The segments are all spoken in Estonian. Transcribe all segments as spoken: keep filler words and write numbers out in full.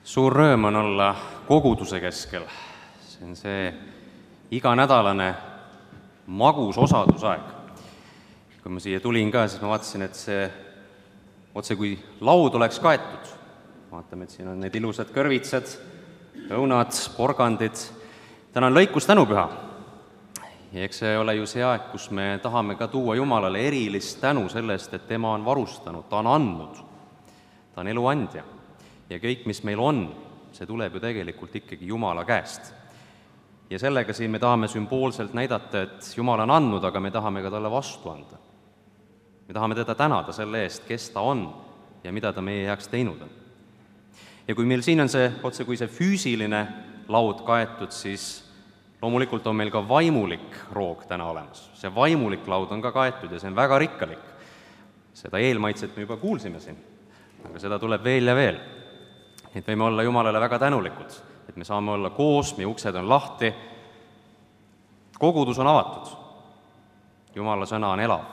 Suur rõõm on olla koguduse keskel. See on see iganädalane magus osadusaeg. Kui ma siia tulin ka, siis ma vaatasin, et see otse kui laud oleks kaetud. Vaatame, et siin on need ilusad kõrvitsad, õunad, porgandid. Täna on lõikus tänupüha. Ja eks see ole ju see aeg, kus me tahame ka tuua Jumalale erilist tänu sellest, et tema on varustanud, ta on andnud, ta on eluandja. Ja kõik, mis meil on, see tuleb ju tegelikult ikkagi Jumala käest. Ja sellega siin me tahame sümboolselt näidata, et Jumal on andnud, aga me tahame ka talle vastu anda. Me tahame teda tänada selle eest, kes ta on ja mida ta meie heaks teinud on. Ja kui meil siin on see, otse kui see füüsiline laud kaetud, siis loomulikult on meil ka vaimulik roog täna olemas. See vaimulik laud on ka kaetud ja see on väga rikkalik. Seda eelmaitset me juba kuulsime siin, aga seda tuleb veel ja veel. Et võime olla Jumalale väga tänulikud, et me saame olla koos, meie uksed on lahti, kogudus on avatud, Jumala sõna on elav.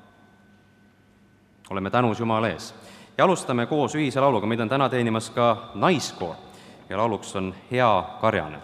Oleme tänus Jumala ees. Ja alustame koos ühise lauluga, meid on täna teenimas ka naiskoor ja lauluks on Hea karjane.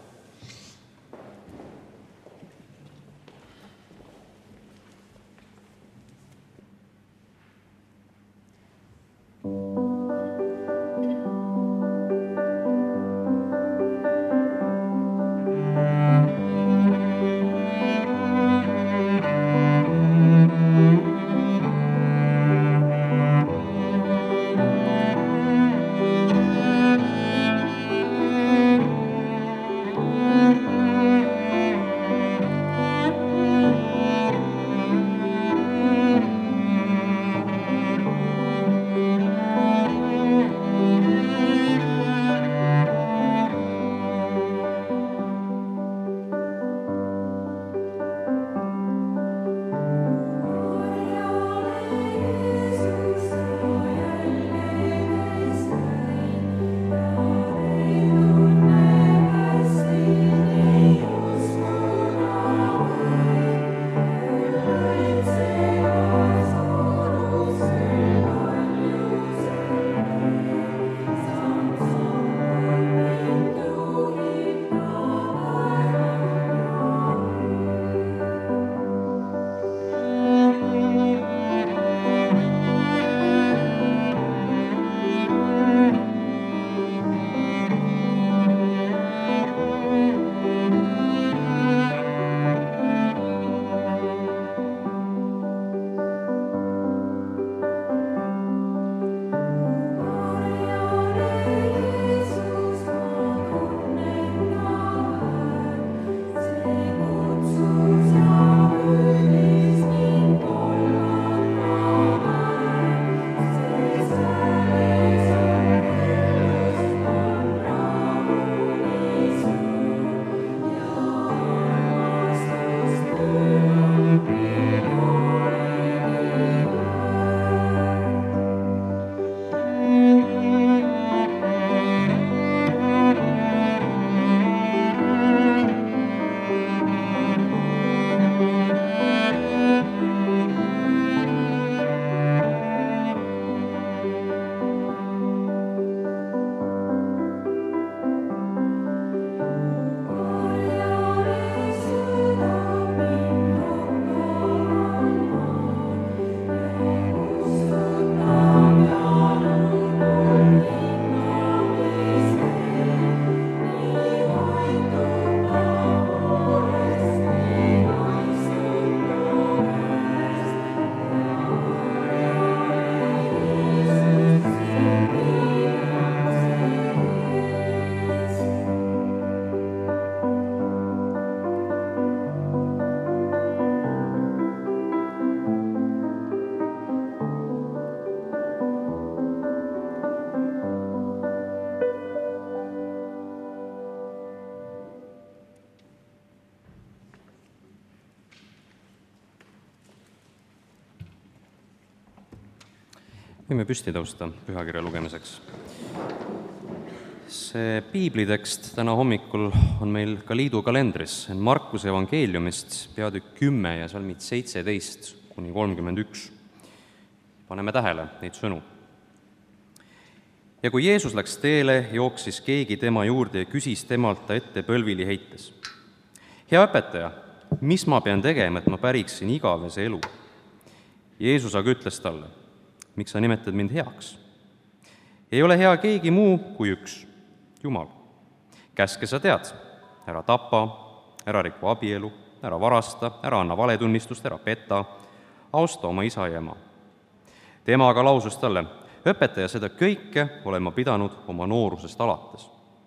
Võime püsti tõusta pühakirja lugemiseks. See piiblitekst täna hommikul on meil ka liidu kalendris, see on Markuse evangeeliumist peatükk kümme ja salmid seitseteist kuni kolmkümmend üks. Paneme tähele neid sõnu. ja kui Jeesus läks teele, jooksis keegi tema juurde ja küsis temalt ta ette põlvili heites: hea õpetaja, mis ma pean tegema, et ma päriksin igavese elu? Jeesus aga ütles talle: miks sa nimetad mind heaks? Ei ole hea keegi muu kui üks, Jumal. Käske sa tead: ära tapa, ära riku abielu, ära varasta, ära anna valetunnistust, ära peta, austa oma isa ja ema. Tema aga lausus talle: õpetaja, seda kõike olen ma pidanud oma noorusest alates.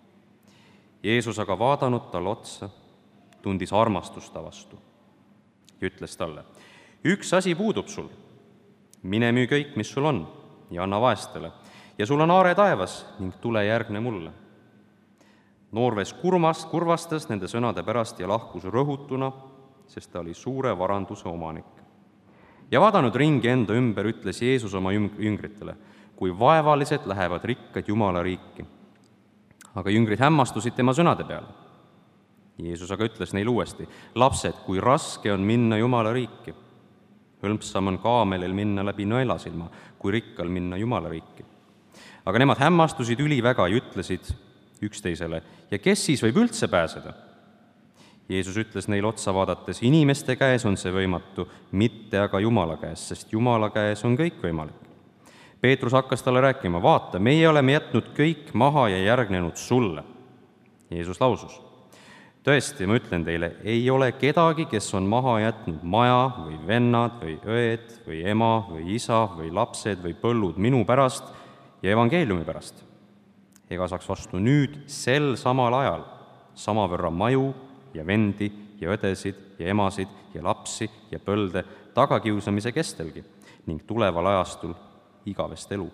Jeesus aga vaadanud talle otsa, tundis armastust ta vastu ja ütles talle: üks asi puudub sul, mine müü kõik, mis sul on, ja anna vaestele, ja sul on aare taevas, ning tule järgne mulle. Noormees kurmas, kurvastas nende sõnade pärast ja lahkus rõhutuna, sest ta oli suure varanduse omanik. Ja vaadanud ringi enda ümber, ütles Jeesus oma jüngritele: kui vaevalised lähevad rikkad Jumala riiki. Aga jüngrid hämmastusid tema sõnade peale. Jeesus aga ütles neile uuesti: lapsed, kui raske on minna Jumala riiki. Hõlpsam on kaamelil minna läbi nõelasilma, kui rikkal minna Jumala riiki. Aga nemad hämmastusid üliväga ja ütlesid üksteisele: ja kes siis võib üldse pääseda? Jeesus ütles neile otsa vaadates: inimeste käes on see võimatu, mitte aga Jumala käes, sest Jumala käes on kõik võimalik. Peetrus hakkas talle rääkima: vaata, meie oleme jätnud kõik maha ja järgnenud sulle. Jeesus lausus: tõesti, ma ütlen teile, ei ole kedagi, kes on maha jätnud maja või vennad või õed või ema või isa või lapsed või põllud minu pärast ja evangeeliumi pärast. Ega saaks vastu nüüd sel samal ajal sama võrra maju ja vendi ja õdesid ja emasid ja lapsi ja põlde tagakiusamise kestelgi ning tuleval ajastul igavest elu.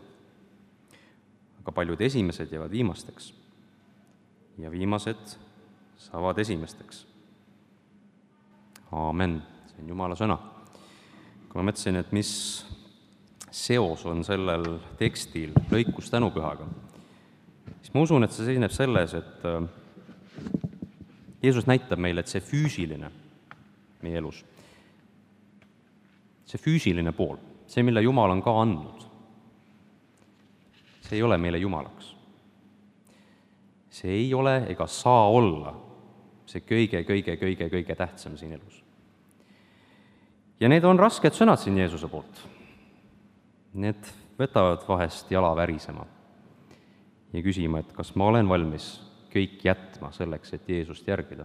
Aga paljud esimesed jäävad viimasteks ja viimased saavad esimesteks. Aamen, see on Jumala sõna. Kui ma mõtlesin, et mis seos on sellel tekstil lõikus tänupühaga, siis ma usun, et see seisneb selles, et Jeesus näitab meile, et see füüsiline meie elus, see füüsiline pool, see, mille Jumal on ka andnud, see ei ole meile Jumalaks. See ei ole ega saa olla see kõige, kõige, kõige, kõige tähtsam siin elus. Ja need on rasked sõnad siin Jeesuse poolt. Need võtavad vahest jala värisema ja küsima, et kas ma olen valmis kõik jätma selleks, et Jeesust järgida.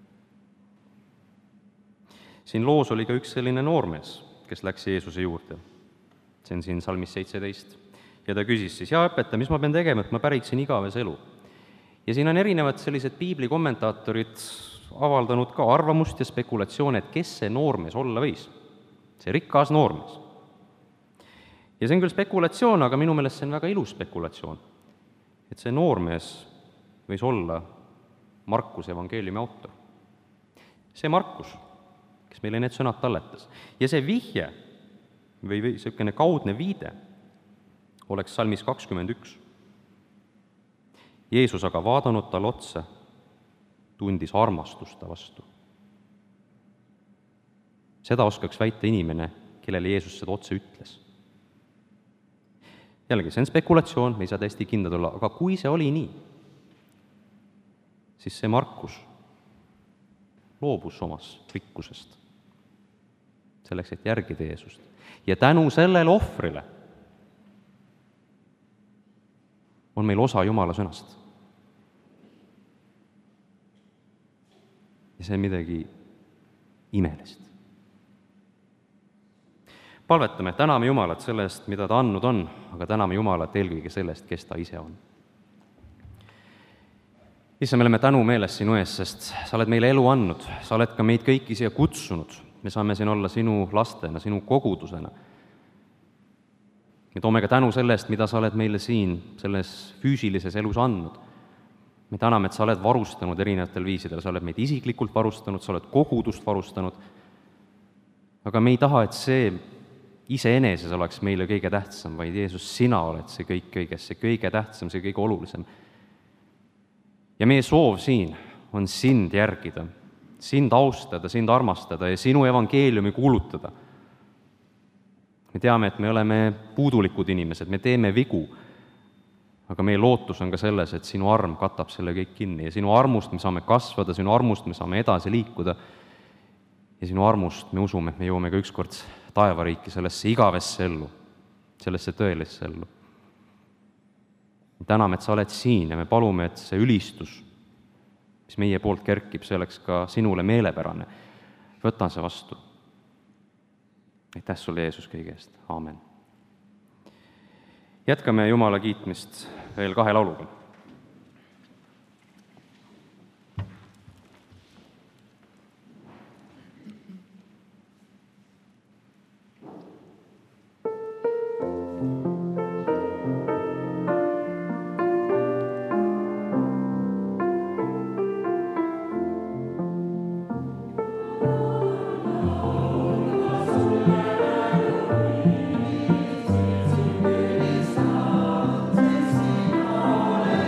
Siin loos oli ka üks selline noormees, kes läks Jeesuse juurde. See on siin salmis seitseteist. Ja ta küsis siis: hea õpetaja, mis ma pean tegema, et ma päriksin igavese elu? Ja siin on erinevad sellised piibli kommentaatorid avaldanud ka arvamust ja spekulatsioone, et kes see noormees olla võis. See rikas noormees. Ja see on küll spekulatsioon, aga minu meelest see on väga ilus spekulatsioon. Et see noormees võis olla Markuse evangeeliumi autor. See Markus, kes meile need sõnad talletas. Ja see vihje või, või selline kaudne viide oleks salmis kakskümmend üks. Jeesus aga vaadanud tal otsa, tundis armastust ta vastu. Seda oskaks väita inimene, kellele Jeesus seda otse ütles. Jällegi, see on spekulatsioon, me ei saa täiesti kindlad olla, aga kui see oli nii, siis see Markus loobus omast rikkusest selleks, et järgida Jeesust. Ja tänu sellele ohvrile on meil osa Jumala sõnast. Ja see on midagi imelist. Palvetame, täname Jumalat sellest, mida ta andnud on, aga täname Jumalat eelkõige sellest, kes ta ise on. Issa, me oleme tänu meeles sinu ees, sest sa oled meile elu andnud, sa oled ka meid kõiki siia kutsunud. Me saame siin olla sinu lastena, sinu kogudusena. Me toome ka tänu sellest, mida sa oled meile siin selles füüsilises elus andnud. Me täname, et sa oled varustanud erinevatel viisidel, sa oled meid isiklikult varustanud, sa oled kogudust varustanud, aga me ei taha, et see iseeneses oleks meile kõige tähtsam, vaid Jeesus, sina oled see kõik kõiges, see kõige tähtsam, see kõige olulisem. Ja meie soov siin on sind järgida, sind austada, sind armastada ja sinu evangeeliumi kuulutada. Me teame, et me oleme puudulikud inimesed, me teeme vigu, aga meie lootus on ka selles, et sinu arm katab selle kõik kinni ja sinu armust me saame kasvada, sinu armust me saame edasi liikuda ja sinu armust me usume, et me jõuame ka ükskord taevariiki, sellesse igavesse ellu, sellesse tõelisse ellu. Täname, et sa oled siin ja me palume, et see ülistus, mis meie poolt kerkib, see oleks ka sinule meelepärane. Võta see vastu. Aitäh sulle, Jeesus, kõige eest. Aamen. Jätkame Jumala kiitmist veel kahe lauluga. Ole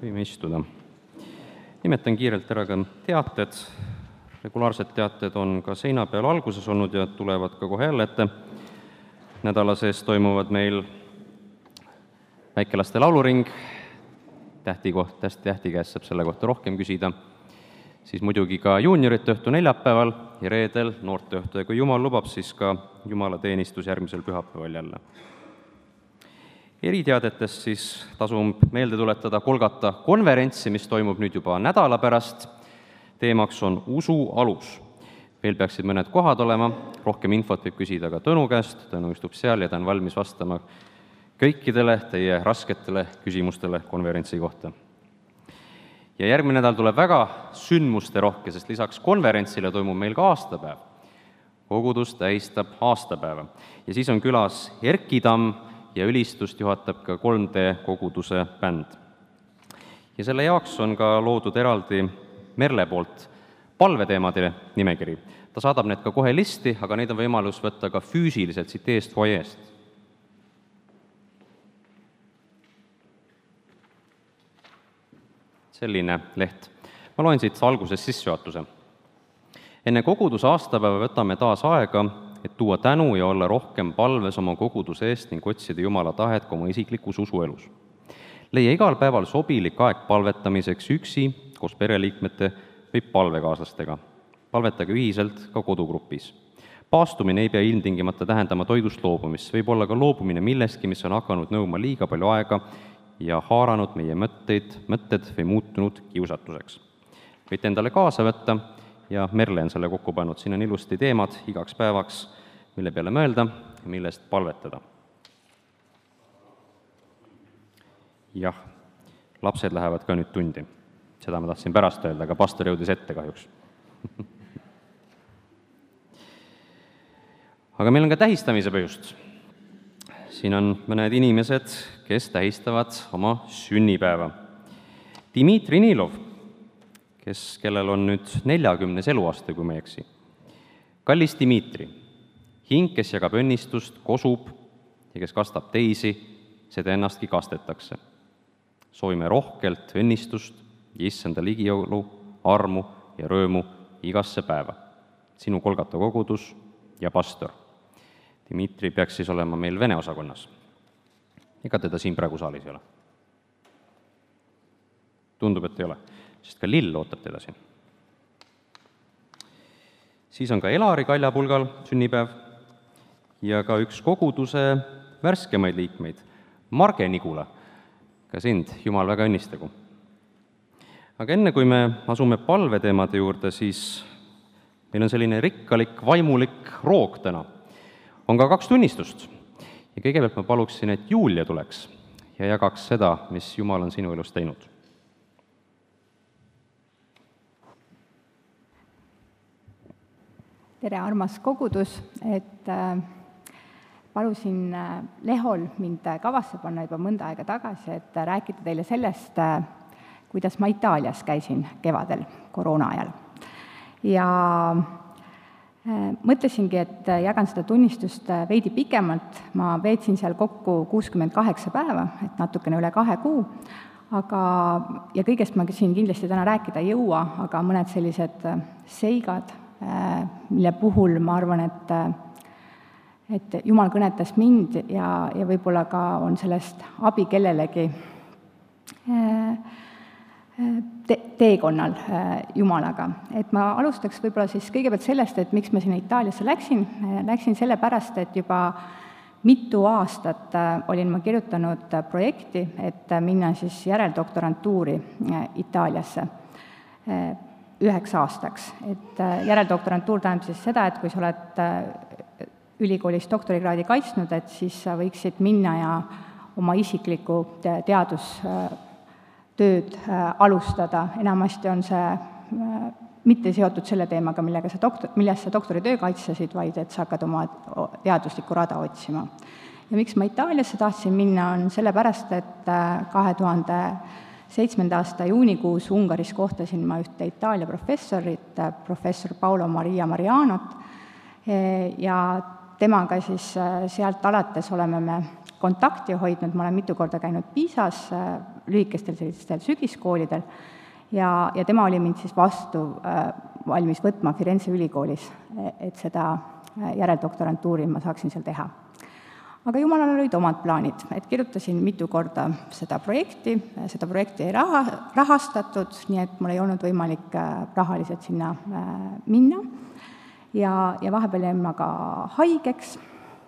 võime istuda. Nimetan kiirelt ära ka teated. Regulaarsed teated on ka seina peal alguses olnud ja tulevad ka kohe jälle ette. Nädala sees toimuvad meil väikelaste lauluring, tähti, koht, tähti käest saab selle kohta rohkem küsida, siis muidugi ka juuniorite õhtu neljapäeval ja reedel noorte õhtu ja kui Jumal lubab, siis ka jumalateenistus järgmisel pühapäeval jälle. Eriteadetest siis tasub meelde tuletada Kolgata konverentsi, mis toimub nüüd juba nädala pärast. Teemaks on usu alus. Veel peaksid mõned kohad olema, rohkem infot võib küsida ka Tõnu käest, Tõnu istub seal ja ta on valmis vastama kõikidele teie rasketele küsimustele konverentsi kohta. Ja järgmine nädal tuleb väga sündmuste rohke, sest lisaks konverentsile toimub meil ka aastapäev. Kogudus tähistab aastapäeva. Ja siis on külas Erki Tamm ja ülistust juhatab ka kolm D koguduse bänd. Ja selle jaoks on ka loodud eraldi Merle poolt palveteemade nimekiri. Ta saadab need ka kohe listi, aga neid on võimalus võtta ka füüsiliselt siit eest foyeest. Selline leht. Ma loen siit alguses sissejuhatuse. Enne koguduse aastapäeva võtame taas aega, et tuua tänu ja olla rohkem palves oma koguduse eest ning otsida Jumala tahet ka oma isiklikus usuelus. Leia igal päeval sobilik aeg palvetamiseks üksi, koos pereliikmete või palvekaaslastega. Palvetage ühiselt ka kodugrupis. Paastumine ei pea ilmtingimata tähendama toidust loobumist, võib olla ka loobumine millestki, mis on hakanud nõuma liiga palju aega ja haaranud meie mõtteid, mõtted või muutunud kiusatuseks. Võite endale kaasa võtta ja Merle on selle kokku pannud. Siin on ilusti teemad igaks päevaks, mille peale mõelda ja millest palvetada. Jah, lapsed lähevad ka nüüd tundi. Seda ma tahtsin pärast öelda, aga pastor jõudis ette kahjuks. Aga meil on ka tähistamise põhjust. Siin on mõned inimesed, kes tähistavad oma sünnipäeva. Dmitri Nilov, kes, kellel on nüüd neljakümnes eluaste, kui ma ei eksi. Kallis Dmitri, hing, kes jagab õnnistust, kosub ja kes kastab teisi, seda ennastki kastetakse. Soovime rohkelt õnnistust ja issanda ligijõulu, armu ja rõõmu igasse päeva. Sinu Kolgata kogudus ja pastor. Dmitri peaks siis olema meil Vene osakonnas. Ega teda siin praegu saalis ei ole. Tundub, et ei ole, sest ka Lill ootab teda siin. Siis on ka Elari Kaljapulgal sünnipäev ja ka üks koguduse värskemaid liikmeid, Marge Nigula. Ka sind, Jumal, väga õnnistagu. Aga enne, kui me asume palveteemade juurde, siis meil on selline rikkalik, vaimulik roog täna. On ka kaks tunnistust. Ja kõigepealt ma paluksin, et Julia tuleks ja jagaks seda, mis Jumal on sinu elus teinud. Tere, armas kogudus, et äh, palusin äh, Lehol mind kavasse panna juba mõnda aega tagasi, et äh, rääkida teile sellest, äh, kuidas ma Itaalias käisin kevadel koroona ajal. Ja äh, mõtlesingi, et jagan seda tunnistust veidi pikemalt. Ma veetsin seal kokku kuuskümmend kaheksa päeva, et natukene üle kahe kuu, aga, ja kõigest ma siin kindlasti täna rääkida ei jõua, aga mõned sellised seigad, äh, mille puhul ma arvan, et, et Jumal kõnetas mind ja, ja võib-olla ka on sellest abi kellelegi äh, Te- teekonnal Jumalaga. Et ma alustaks võib-olla siis kõigepealt sellest, et miks ma sinna Itaaliasse läksin. Läksin selle pärast, et juba mitu aastat olin ma kirjutanud projekti, et minna siis järeldoktorantuuri Itaaliasse üheks aastaks. Et järeldoktorantuur tähendab siis seda, et kui sa oled ülikoolis doktorikraadi kaitsnud, et siis sa võiksid minna ja oma isiklikku teadus tööd alustada. Enamasti on see mitte seotud selle teemaga, millega sa doktor, milles sa doktoritöö kaitsesid, vaid et sa hakkad oma teaduslikku rada otsima. Ja miks ma Itaaliasse tahtsin minna, on sellepärast, et kahe tuhande seitsmenda aasta juunikuus Ungaris kohtasin ma ühte Itaalia professorit, professor Paolo Maria Marianot, ja temaga siis sealt alates oleme me kontakti hoidnud, ma olen mitu korda käinud Piisas, lühikestel sellistel sügiskoolidel ja, ja tema oli mind siis vastu valmis võtma Firenze ülikoolis, et seda järeldoktorantuuri ma saaksin seal teha. Aga jumalal olid omad plaanid, et kirjutasin mitu korda seda projekti, seda projekti ei raha, rahastatud, nii et mul ei olnud võimalik rahaliselt sinna minna ja, ja vahepeal jäin ma ka haigeks.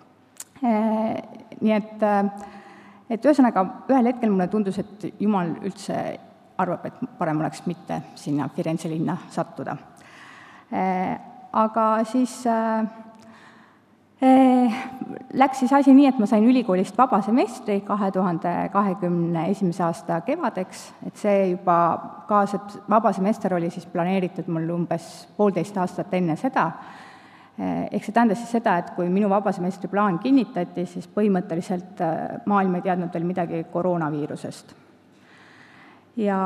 Nii et, et ühesõnaga ühel hetkel mulle tundus, et jumal üldse arvab, et parem oleks mitte sinna Firenze linna sattuda. Aga siis läks siis asi nii, et ma sain ülikoolist vaba semestri kahe tuhande kahekümne esimese aasta kevadeks, et see juba ka see vaba semester oli siis planeeritud mul umbes poolteist aastat enne seda. Ehk see tähendas siis seda, et kui minu vaba semestri plaan kinnitati, siis põhimõtteliselt maailm ei teadnud veel midagi koroonaviirusest. Ja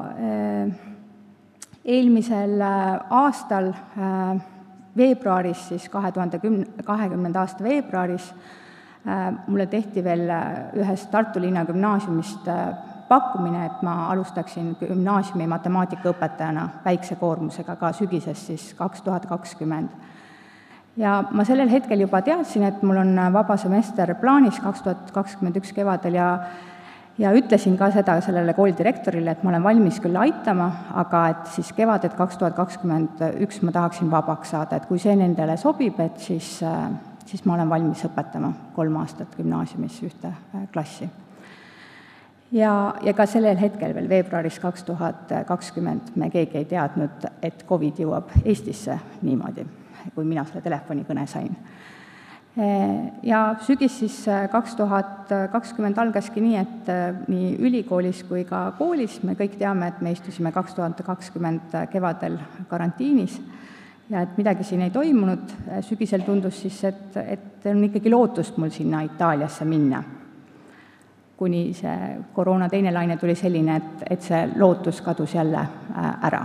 eelmisel aastal veebruaris, siis kahe tuhande kahekümnenda aasta veebruaris, mulle tehti veel ühest Tartu linna gümnaasiumist pakkumine, et ma alustaksin gümnaasiumi matemaatikaõpetajana väikse koormusega ka sügises siis kaks tuhat kakskümmend. Ja ma sellel hetkel juba teadsin, et mul on vaba semester plaanis kaks tuhat kakskümmend üks kevadel ja Ja ütlesin ka seda sellele koolidirektorile, et ma olen valmis küll aitama, aga et siis kevadet kaks tuhat kakskümmend üks ma tahaksin vabaks saada, et kui see nendele sobib, et siis, siis ma olen valmis õpetama kolm aastat gümnaasiumis ühte klassi. Ja, ja ka sellel hetkel veel veebruaris kaks tuhat kakskümmend me keegi ei teadnud, et COVID jõuab Eestisse niimoodi, kui mina selle telefonikõne sain. Ja sügis siis kaks tuhat kakskümmend algaski nii, et nii ülikoolis kui ka koolis me kõik teame, et me istusime kaks tuhat kakskümmend kevadel karantiinis ja et midagi siin ei toimunud. Sügisel tundus siis, et, et on ikkagi lootust mul sinna Itaaliasse minna. Kuni see koroona teine laine tuli selline, et, et see lootus kadus jälle ära.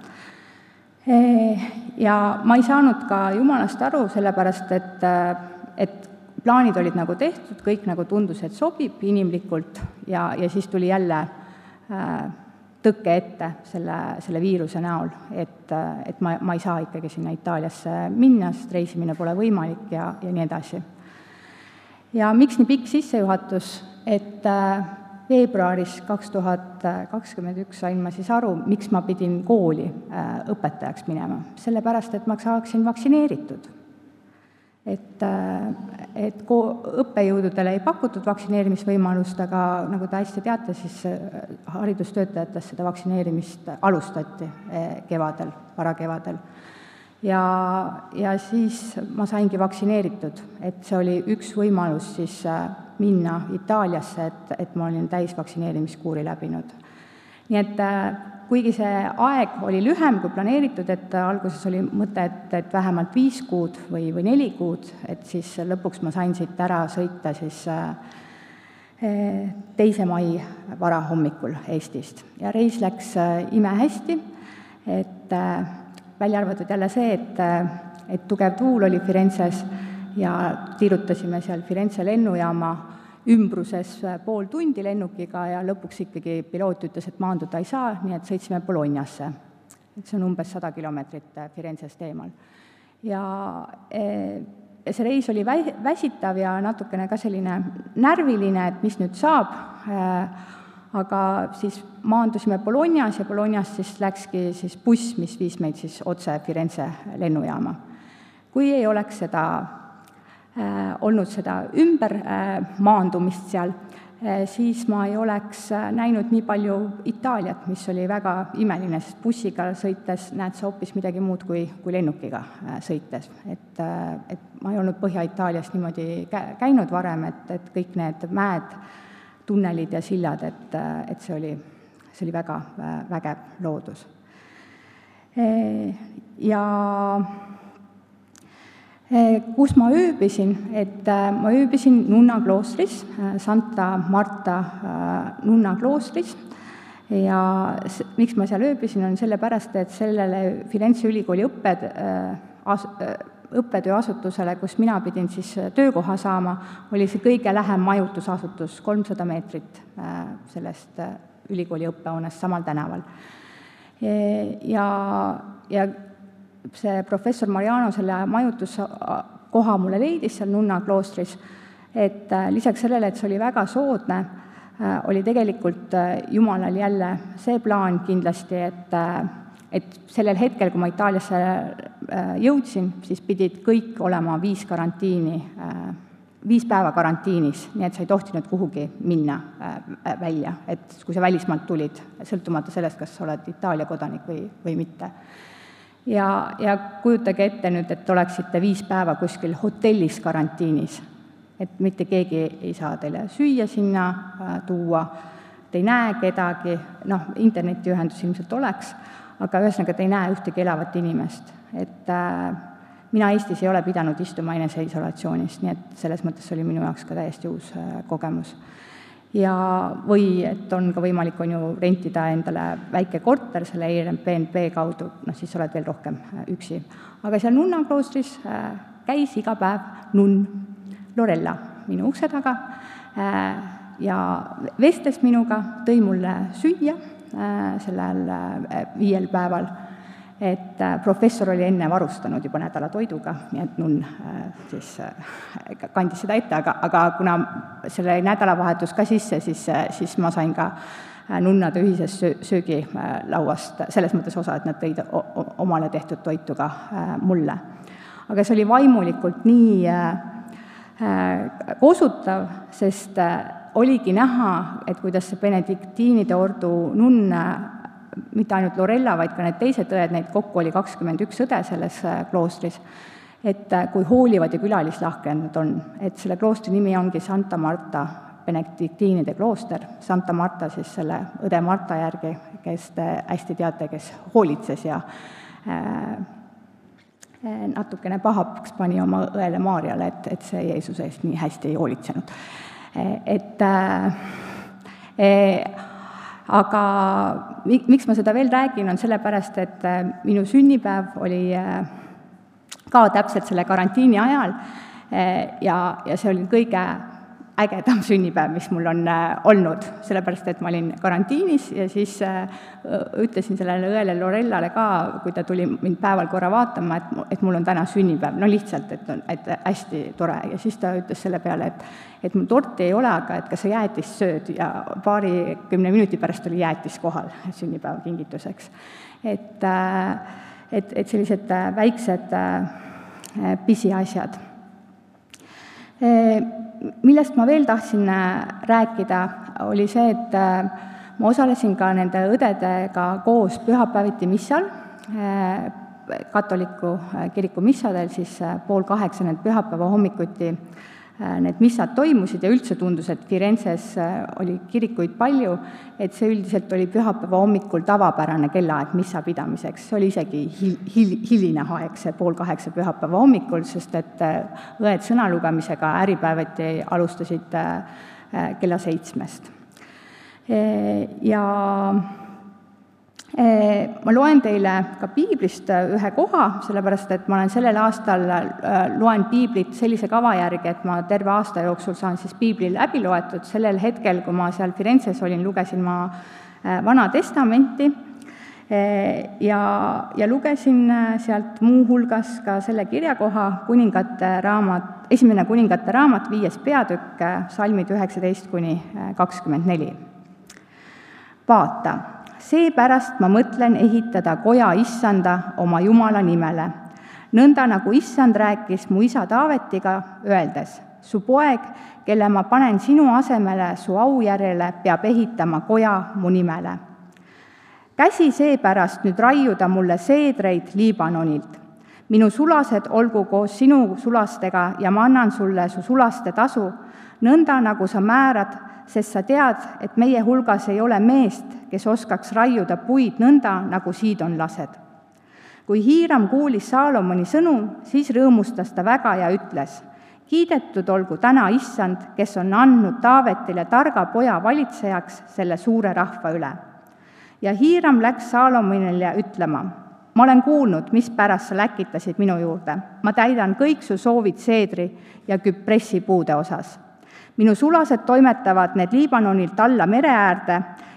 Ja ma ei saanud ka jumalast aru, sellepärast, et et plaanid olid nagu tehtud, kõik nagu tundus, et sobib inimlikult ja, ja siis tuli jälle äh, tõkke ette selle, selle viiruse näol, et, et ma, ma ei saa ikkagi sinna Itaaliasse minna, sest reisimine pole võimalik ja, ja nii edasi. Ja miks nii pikk sissejuhatus, et äh, veebruaris kaks tuhat kakskümmend üks sain ma siis aru, miks ma pidin kooli äh, õpetajaks minema, sellepärast, et ma saaksin vaktsineeritud. Et, et õppejõududele ei pakutud vaktsineerimisvõimalust, aga nagu te hästi teate, siis haridustöötajatest seda vaktsineerimist alustati kevadel, varakevadel. Ja, ja siis ma saingi vaktsineeritud, et see oli üks võimalus siis minna Itaaliasse, et, et ma olin täis vaktsineerimiskuuri läbinud. Nii et kuigi see aeg oli lühem kui planeeritud, et alguses oli mõte, et, et vähemalt viis kuud või, või neli kuud, et siis lõpuks ma sain siit ära sõita siis teise mai varahommikul Eestist. Ja reis läks imehästi, et välja arvatud jälle see, et, et tugev tuul oli Firenzes ja tiirutasime seal Firenze lennujaama ümbruses pool tundi lennukiga ja lõpuks ikkagi piloot ütles, et maanduda ei saa, nii et sõitsime Bolognasse. See on umbes sada kilomeetrit Firenzest eemal. Ja see reis oli väsitav ja natukene ka selline närviline, et mis nüüd saab, aga siis maandusime Bolognas ja Bolognas siis läkski siis buss, mis viis meid siis otse Firenze lennujaama. Kui ei oleks seda olnud seda ümber maandumist seal, siis ma ei oleks näinud nii palju Itaaliat, mis oli väga imeline, sest bussiga sõites näed sa hoopis midagi muud kui, kui lennukiga sõites. Et, et ma ei olnud Põhja-Itaalias niimoodi käinud varem, et, et kõik need mäed, tunnelid ja sillad, et, et see oli, see oli väga vägev loodus. Ja kus ma ööbisin, et ma ööbisin Nunna kloostris, Santa Marta Nunna kloostris ja miks ma seal ööbisin, on sellepärast, et sellele Firenze ülikooli õpped, õppetööasutusele, kus mina pidin siis töökoha saama, oli see kõige lähem majutusasutus, kolmsada meetrit sellest ülikooli õppehoones samal tänaval. Ja, ja see professor Mariano selle majutuskoha mulle leidis seal Nunna kloostris, et lisaks sellele, et see oli väga soodne, oli tegelikult Jumalal jälle see plaan kindlasti, et, et sellel hetkel, kui ma Itaaliasse jõudsin, siis pidid kõik olema viis karantiini, viis päeva karantiinis, nii et sa ei tohtinud kuhugi minna välja, et kui sa välismaalt tulid, sõltumata sellest, kas sa oled Itaalia kodanik või, või mitte. Ja, ja kujutage ette nüüd, et oleksite viis päeva kuskil hotellis karantiinis, et mitte keegi ei saa teile süüa sinna tuua, te ei näe kedagi, noh, internetiühendus ilmselt oleks, aga ühesõnaga te ei näe ühtegi elavat inimest. Et äh, mina Eestis ei ole pidanud istuma eneseisolatsioonis, nii et selles mõttes oli minu jaoks ka täiesti uus äh, kogemus. Ja või et on ka võimalik on ju rentida endale väike korter selle Airbnb kaudu, noh siis oled veel rohkem üksi. Aga seal Nunna kloostris äh, käis iga päev nunn Lorella minu ukse taga ja vestles minuga, tõi mulle süüa sellel viiel päeval, et professor oli enne varustanud juba nädala toiduga, nii et nunn siis kandis seda ette, aga, aga kuna selle nädalavahetus ka sisse, siis, siis ma sain ka nunnade ühisest söögilauast selles mõttes osa, et nad tõid omale tehtud toitu ka mulle. Aga see oli vaimulikult nii kosutav, sest oligi näha, et kuidas see benediktiinide ordu nunn, mitte ainult Lorella, vaid ka need teised õed, neid kokku oli kakskümmend üks õde selles kloostris, et kui hoolivad ja külalislahked nad on, et selle kloostri nimi ongi Santa Marta benediktiinide klooster, Santa Marta siis selle õde Marta järgi, kes te hästi teate, kes hoolitses ja äh, natukene pahaks pani oma õele Maarjale, et, et see Jeesuse eest nii hästi ei hoolitsenud. Et, äh, aga miks ma seda veel räägin, on sellepärast, et minu sünnipäev oli ka täpselt selle karantiini ajal ja, ja see oli kõige ägedam sünnipäev, mis mul on olnud, sellepärast, et ma olin karantiinis ja siis ütlesin sellele õele Lorellale ka, kui ta tuli mind päeval korra vaatama, et, et mul on täna sünnipäev, no lihtsalt, et, on, et hästi tore. Ja siis ta ütles selle peale, et, et mul torti ei ole, aga et kas sa jäätist sööd ja paari kümne minuti pärast oli jäätis kohal sünnipäeva kingituseks. Et, et, et sellised väiksed pisiasjad. Millest ma veel tahtsin rääkida, oli see, et ma osalesin ka nende õdedega koos pühapäeviti missal, katoliku kiriku missadel, siis pool kaheksa need pühapäeva hommikuti need missad toimusid ja üldse tundus, et Firenzes oli kirikuid palju, et see üldiselt oli pühapäeva hommikul tavapärane kellaaeg missa pidamiseks. See oli isegi hil, hil, hiline aeg, see pool kaheksa pühapäeva hommikul, sest et õed sõnalugemisega äripäevati alustasid kella seitsmest. Ja ma loen teile ka piiblist ühe koha, sellepärast et ma olen sellel aastal loen piiblit sellise kava järgi, et ma terve aasta jooksul saan siis piibli läbi loetud. Sellel hetkel, kui ma seal Firenzes olin, lugesin ma Vana Testamenti ja, ja lugesin sealt muu hulgas ka selle kirjakoha kuningate raamat, esimene kuningate raamat, viies peatükk, salmid üheksateist kuni kakskümmend neli. Vaata, seepärast ma mõtlen ehitada koja issanda oma Jumala nimele, nõnda nagu issand rääkis mu isa Taavetiga, öeldes, su poeg, kelle ma panen sinu asemele su au järele, peab ehitama koja mu nimele. Käsi seepärast nüüd raiuda mulle seedreid Liibanonilt. Minu sulased olgu koos sinu sulastega ja ma annan sulle su sulaste tasu, nõnda nagu sa määrad, sest sa tead, et meie hulgas ei ole meest, kes oskaks raiuda puid nõnda, nagu Siidon lased. Kui Hiiram kuulis Saalomoni sõnu, siis rõõmustas ta väga ja ütles, kiidetud olgu täna issand, kes on andnud Taavetile targa poja valitsejaks selle suure rahva üle. Ja Hiiram läks Saalomonile ütlema, ma olen kuulnud, mis pärast sa läkitasid minu juurde. Ma täidan kõik su soovid seedri ja küpressi puude osas. Minu sulased toimetavad need Liibanonilt alla mere äärde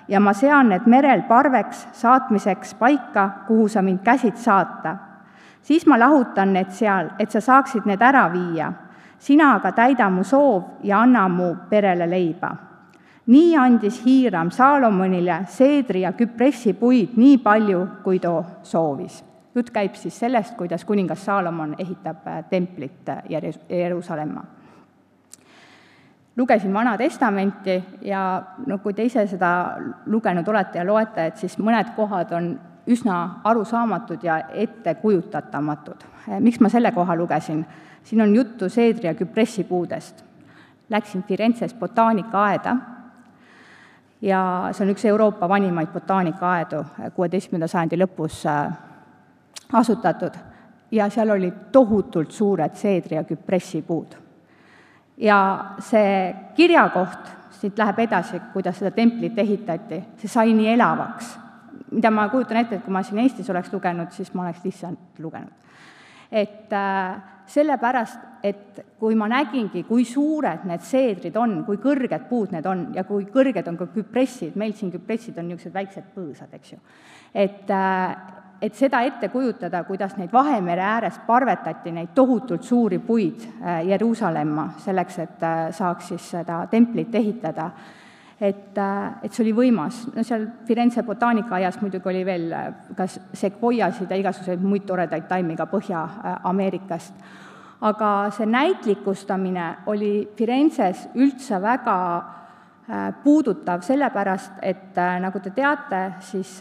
ja ma sean need merel parveks saatmiseks paika, kuhu sa mind käsid saata. Siis ma lahutan need seal, et sa saaksid need ära viia. Sina aga täida mu soov ja anna mu perele leiba. Nii andis Hiiram Saalomonile seedri ja küpressi puid nii palju, kui too soovis. Jutt käib siis sellest, kuidas kuningas Saalomon ehitab templit Jeruusalemma. Lugesin Vana Testamenti ja no, kui te ise seda lugenud olete ja loete, et siis mõned kohad on üsna arusaamatud ja ettekujutamatud. Miks ma selle koha lugesin? Siin on juttu seedri ja küpressi puudest. Läksin Firenzes botaanikaaeda ja see on üks Euroopa vanimaid botaanikaaedu, kuueteistkümnenda sajandi lõpus asutatud ja seal oli tohutult suured seedri ja küpressi puud. Ja see kirjakoht, siit läheb edasi, kuidas seda templit ehitati, see sai nii elavaks, mida ma kujutan ette, et kui ma siin Eestis oleks lugenud, siis ma oleks lihtsalt lugenud. Et äh, sellepärast, et kui ma nägingi, kui suured need seedrid on, kui kõrged puud need on ja kui kõrged on ka küpressid, meil siin küpressid on niisugused väiksed põõsad, eks ju, et äh, et seda ette kujutada, kuidas neid Vahemere ääres parvetati neid tohutult suuri puid Jeruusalemma, selleks, et saaks siis seda templit ehitada, et, et see oli võimas. No seal Firenze botaanikaaias muidugi oli veel kas sekvoiasid ja igasuguseid muid toredaid taimi ka Põhja-Ameerikast. Aga see näitlikustamine oli Firenzes üldse väga puudutav, sellepärast, et nagu te teate, siis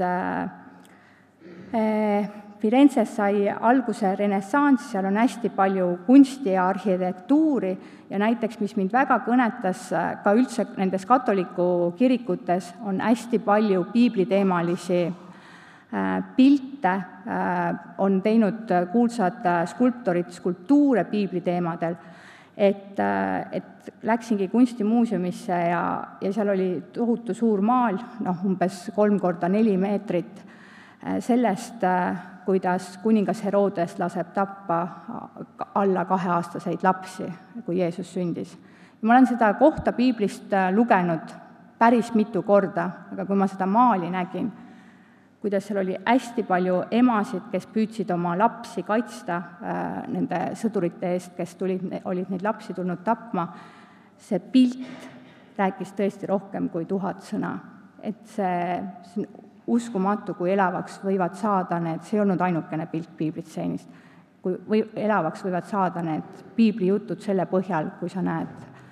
Firenzes sai alguse renessants, seal on hästi palju kunsti ja arhitektuuri ja näiteks, mis mind väga kõnetas ka üldse nendes katoliku kirikutes, on hästi palju piibliteemalisi pilte, on teinud kuulsad skulptorid skulptuure piibliteemadel, et, et läksingi kunstimuuseumisse ja, ja seal oli tohutu suur maal, noh, umbes kolm korda neli meetrit, sellest, kuidas kuningas Herodes laseb tappa alla kaheaastaseid lapsi, kui Jeesus sündis. Ma olen seda kohta piiblist lugenud päris mitu korda, aga kui ma seda maali nägin, kuidas seal oli hästi palju emasid, kes püüdsid oma lapsi kaitsta nende sõdurite eest, kes tulid, olid neid lapsi tulnud tapma, see pilt rääkis tõesti rohkem kui tuhat sõna. Et see, see uskumatu, kui elavaks võivad saada need, see ei olnud ainukene pilt piiblitseenist, kui või, elavaks võivad saada need piiblijutud selle põhjal, kui sa näed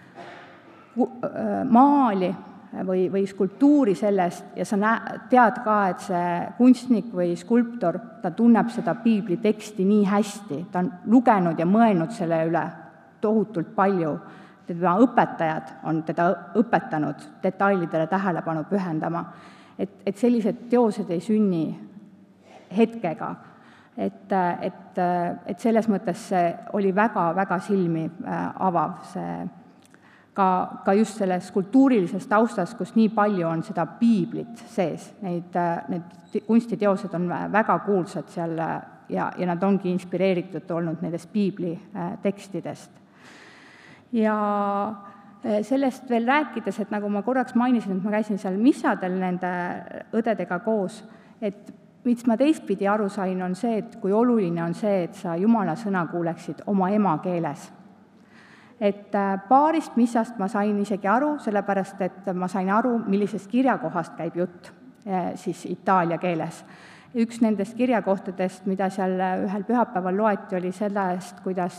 maali või, või skulptuuri sellest ja sa näe, tead ka, et see kunstnik või skulptor, ta tunneb seda piibli teksti nii hästi, ta on lugenud ja mõelnud selle üle tohutult palju, tema õpetajad on teda õpetanud detailidele tähelepanu pühendama. Et, et sellised teosed ei sünni hetkega. Et, et, et selles mõttes see oli väga-väga silmi avav, see, ka, ka just selles kultuurilises taustas, kus nii palju on seda piiblit sees. Neid, need kunstiteosed on väga kuulsad seal ja, ja nad ongi inspireeritud olnud nendest piibli tekstidest. Ja sellest veel rääkides, et nagu ma korraks mainisin, et ma käisin seal missadel nende õdedega koos, et mis ma teistpidi aru sain, on see, et kui oluline on see, et sa Jumala sõna kuuleksid oma emakeeles. Et paarist missast ma sain isegi aru, sellepärast et ma sain aru, millisest kirjakohast käib jutt siis itaalia keeles. Üks nendest kirjakohtadest, mida seal ühel pühapäeval loeti, oli sellest, kuidas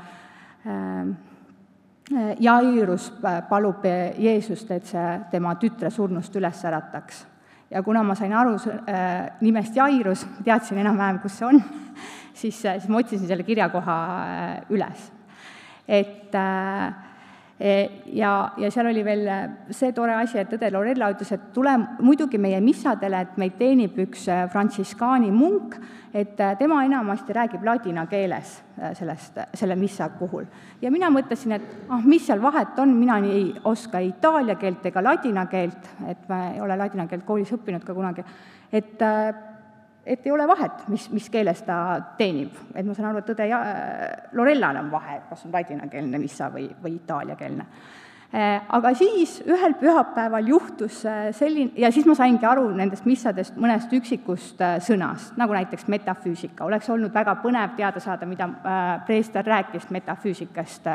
Jairus palub Jeesust, et see tema tütre surnust üles ärataks. Ja kuna ma sain aru äh, nimest Jairus, teadsin enam-vähem, kus see on, siis, siis ma otsisin selle kirjakoha äh, üles. Et, äh, ja, ja seal oli veel see tore asi, et õde Lorella ütles, et tule muidugi meie missadele, et meid teenib üks frantsiskaani munk, et tema enamasti räägib ladina keeles sellest, selle missa puhul. Ja mina mõtlesin, et ah, mis seal vahet on, mina ei oska itaalia keelt ega ladina keelt, et ma ei ole ladina keelt koolis õppinud ka kunagi, et, et ei ole vahet, mis, mis keeles ta teenib. Et ma saan aru, et õde ja, Lorellal on vahe, kas on ladinakeelne missa või, või itaaliakeelne. Aga siis ühel pühapäeval juhtus selline, ja siis ma saingi aru nendest missadest mõnest üksikust sõnast, nagu näiteks metafüüsika. Oleks olnud väga põnev teada saada, mida preester rääkis metafüüsikast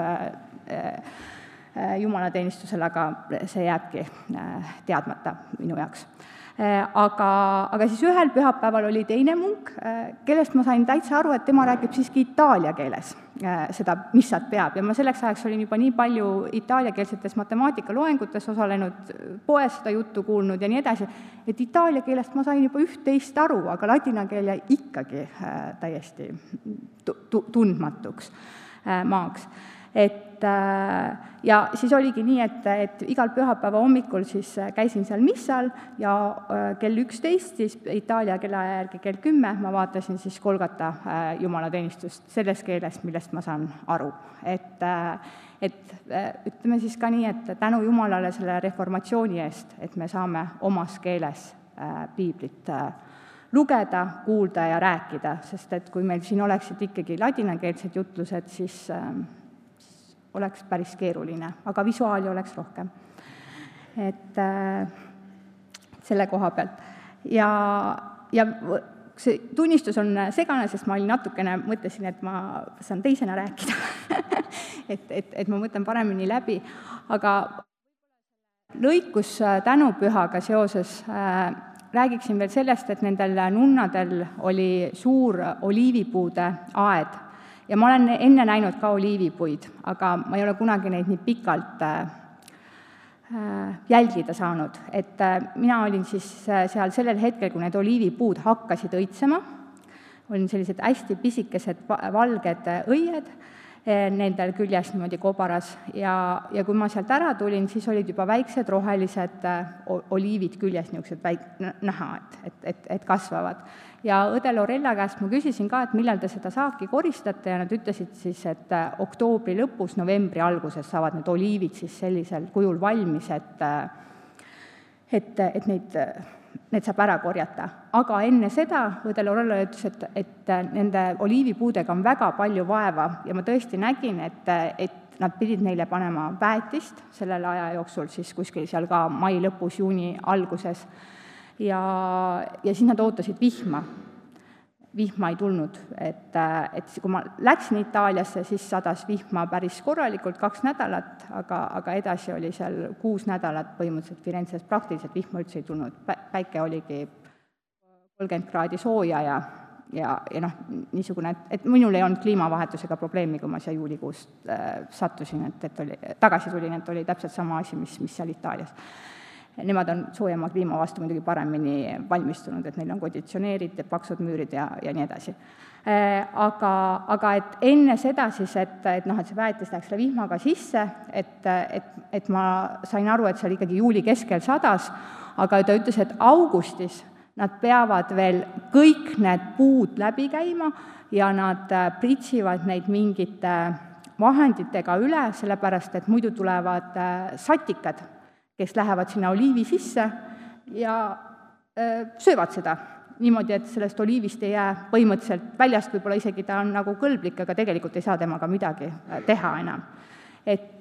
jumalateenistusel, aga see jääbki teadmata minu jaoks. Aga, aga siis ühel pühapäeval oli teine munk, kellest ma sain täitsa aru, et tema räägib siiski itaalia keeles seda, mis sealt peab. Ja ma selleks ajaks olin juba nii palju itaaliakeelsetes matemaatikaloengutes osalenud, poes seda juttu kuulnud ja nii edasi, et itaalia keelest ma sain juba üht-teist aru, aga ladina keel jäi ikkagi täiesti tundmatuks maaks. Et, ja siis oligi nii, et, et igal pühapäeva hommikul siis käisin seal missal ja kell üksteist, siis Itaalia kellaaja järgi kell kümme, ma vaatasin siis Kolgata jumalateenistust selles keeles, millest ma saan aru. Et, et ütleme siis ka nii, et tänu Jumalale selle reformatsiooni eest, et me saame omas keeles piiblit lugeda, kuulda ja rääkida, sest et kui meil siin oleksid ikkagi ladinakeelsed jutlused, siis oleks päris keeruline, aga visuaali oleks rohkem. Et äh, selle koha pealt. Ja, ja see tunnistus on segane, sest ma olin natukene, mõtlesin, et ma saan teisena rääkida. et, et, et ma mõtlen paremini läbi. Aga lõikus tänupühaga seoses äh, räägiksin veel sellest, et nendel nunnadel oli suur oliivipuude aed. Ja ma olen enne näinud ka oliivipuid, aga ma ei ole kunagi neid nii pikalt jälgida saanud. Et mina olin siis seal sellel hetkel, kui need oliivipuud hakkasid õitsema, olin sellised hästi pisikesed valged õied, nendel küljes niimoodi kobaras, ja, ja kui ma sealt ära tulin, siis olid juba väiksed rohelised oliivid küljes, niisugused väik, näha, et, et, et, et kasvavad. Ja õde Lorella käest ma küsisin ka, et millal te seda saaki koristate, ja nad ütlesid siis, et oktoobri lõpus, novembri alguses saavad need oliivid siis sellisel kujul valmis, et, et, et neid, need saab ära korjata. Aga enne seda õde Lorella ütles, et, et nende oliivipuudega on väga palju vaeva ja ma tõesti nägin, et, et nad pidid neile panema väetist sellel aja jooksul, siis kuskil seal ka mai lõpus, juuni alguses. Ja, ja siis nad ootasid vihma. Vihma ei tulnud, et, et kui ma läksin Itaaliasse, siis sadas vihma päris korralikult kaks nädalat, aga, aga edasi oli seal kuus nädalat põhimõtteliselt Firenzes praktiliselt vihma üldse ei tulnud. Päike oligi kolmkümmend kraadi sooja ja, ja, ja noh, niisugune, et, et minul ei olnud kliimavahetusega probleemi, kui ma siia juulikuust äh, sattusin, et, et oli, tagasi tulin, et oli täpselt sama asi, mis, mis seal Itaalias. Nemad on soojema kliima vastu muidugi paremini valmistunud, et neil on konditsioneerid, paksud müürid ja, ja nii edasi. Aga, aga et enne seda siis, et, et, noh, et see väetis läheks selle vihmaga sisse, et, et, et ma sain aru, et seal ikkagi juuli keskel sadas, aga ta ütles, et augustis nad peavad veel kõik need puud läbi käima ja nad pritsivad neid mingite vahenditega üle, sellepärast, et muidu tulevad satikad, kes lähevad sinna oliivi sisse ja öö, söövad seda. Niimoodi, et sellest oliivist ei jää põhimõtteliselt väljast, võib-olla isegi ta on nagu kõlblik, aga tegelikult ei saa temaga midagi teha enam. Et,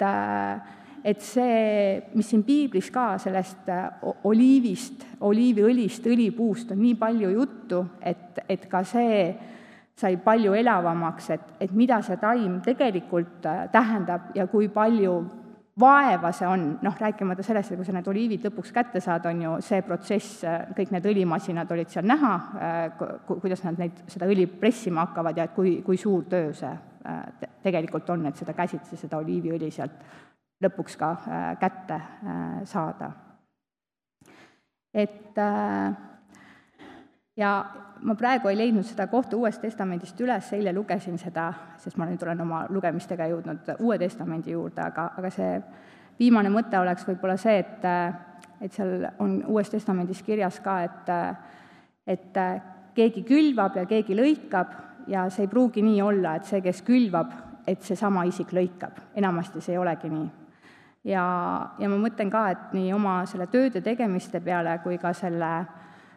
et see, mis siin piiblis ka sellest oliivist, oliiviõlist, õlipuust on nii palju juttu, et, et ka see sai palju elavamaks, et, et mida see taim tegelikult tähendab ja kui palju vaeva see on, noh, rääkimata sellest, et kui sa need oliivid lõpuks kätte saad, on ju see protsess, kõik need õlimasinad olid seal näha, kuidas nad neid, seda õli pressima hakkavad ja et kui, kui suur töö see tegelikult on, et seda käsitsi, seda oliiviõli sealt lõpuks ka kätte saada. Et ja ma praegu ei leidnud seda kohta Uuest Testamendist üles, eile lugesin seda, sest ma nüüd olen oma lugemistega jõudnud Uue Testamendi juurde, aga, aga see viimane mõte oleks võib-olla see, et, et seal on Uues Testamendis kirjas ka, et, et keegi külvab ja keegi lõikab ja see ei pruugi nii olla, et see, kes külvab, et see sama isik lõikab. Enamasti see ei olegi nii. Ja, ja ma mõtlen ka, et nii oma selle tööde tegemiste peale kui ka selle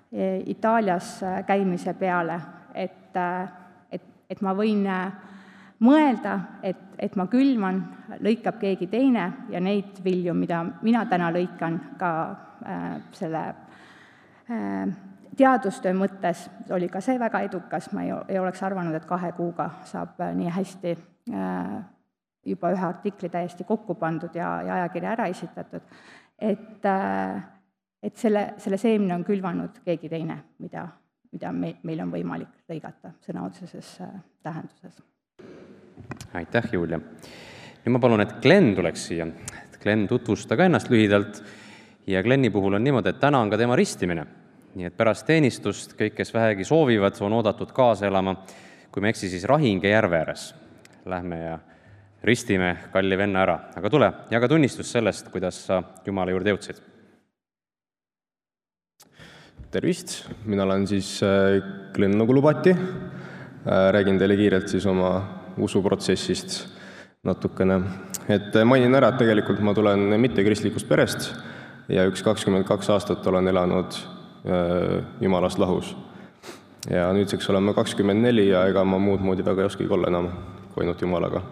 Itaalias käimise peale, et, et, et ma võin mõelda, et, et ma külvan, lõikab keegi teine ja neid vilju, mida mina täna lõikan ka äh, selle äh, teadustöö mõttes, oli ka see väga edukas, ma ei, ei oleks arvanud, et kahe kuuga saab äh, nii hästi äh, juba ühe artikli täiesti kokku pandud ja, ja ajakirja ära esitatud, et, äh, et selle, selle seemne on külvanud keegi teine, mida, mida me, meil on võimalik lõigata sõna otseses äh, tähenduses. Aitäh, Julia! Nüüd ma palun, et Glen tuleks siia. Glen, tutvusta ka ennast lühidalt ja Gleni puhul on niimoodi, et täna on ka tema ristimine. Nii et pärast teenistust kõik, kes vähegi soovivad, on oodatud kaasa elama, kui me eksi, siis Rahinge järve ääres. Lähme ja ristime kalli venna ära. Aga tule, jaga tunnistus sellest, kuidas sa Jumala juurde jõudsid. Tervist, mina olen siis Glen, nagu lubati. Räägin teile kiirelt siis oma usuprotsessist natukene. Et mainin ära, et tegelikult ma tulen mittekristlikust perest ja üks kakskümmend kaks aastat olen elanud Jumalast lahus. Ja nüüdseks oleme kakskümmend neli ja ega ma muud moodi väga ei oskagi olla enam kui ainult Jumalaga.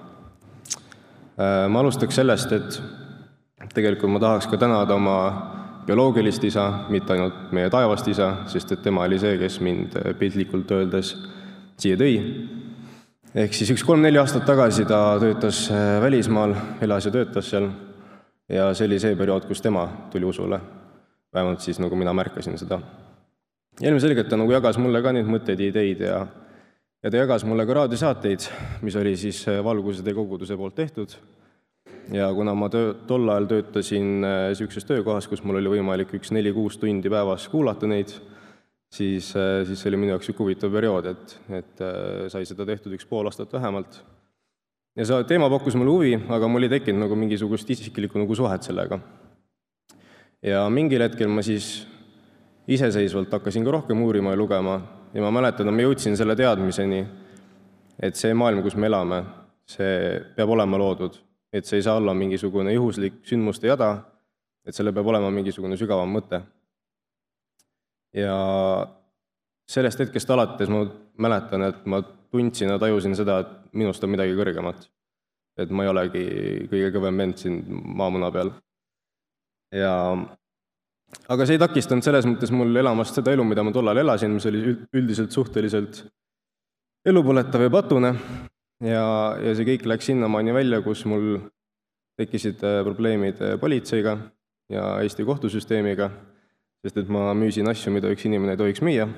Ma alustaks sellest, et tegelikult ma tahaks ka tänada oma bioloogilist isa, mitte ainult meie taevast isa, sest et tema oli see, kes mind piltlikult öeldes siia tõi. Ehk siis üks kolm-neli aastat tagasi ta töötas välismaal, elas ja töötas seal ja see oli see periood, kus tema tuli usule. Vähemalt siis, nagu mina märkasin seda. Ja ilmselgelt ta nagu jagas mulle ka neid mõtteid, ideid ja, ja ta jagas mulle ka raadiosaateid, mis oli siis Valguse tee koguduse poolt tehtud. Ja kuna ma töö, tol ajal töötasin sellises töökohas, kus mul oli võimalik üks neli-kuus tundi päevas kuulata neid, siis, siis see oli minu jaoks üks huvitav periood, et, et sai seda tehtud üks pool aastat vähemalt. Ja see teema pakkus mulle huvi, aga mul ei tekkinud nagu mingisugust isiklikku nagu suhet sellega. Ja mingil hetkel ma siis iseseisvalt hakkasin ka rohkem uurima ja lugema ja ma mäletan, et ma jõudsin selle teadmiseni, et see maailm, kus me elame, see peab olema loodud, et see ei saa olla mingisugune juhuslik sündmuste jada, et selle peab olema mingisugune sügavam mõte. Ja sellest hetkest alates ma mäletan, et ma tundsin ja tajusin seda, et minust on midagi kõrgemat. Et ma ei olegi kõige kõvem vend siin maamuna peal. Ja, aga see ei takistanud selles mõttes mul elamast seda elu, mida ma tollal elasin, mis oli üldiselt suhteliselt elupõletav ja patune. Ja, ja see kõik läks sinnamaani välja, kus mul tekkisid probleemid politseiga ja Eesti kohtusüsteemiga, sest et ma müüsin asju, mida üks inimene ei tohiks müüa.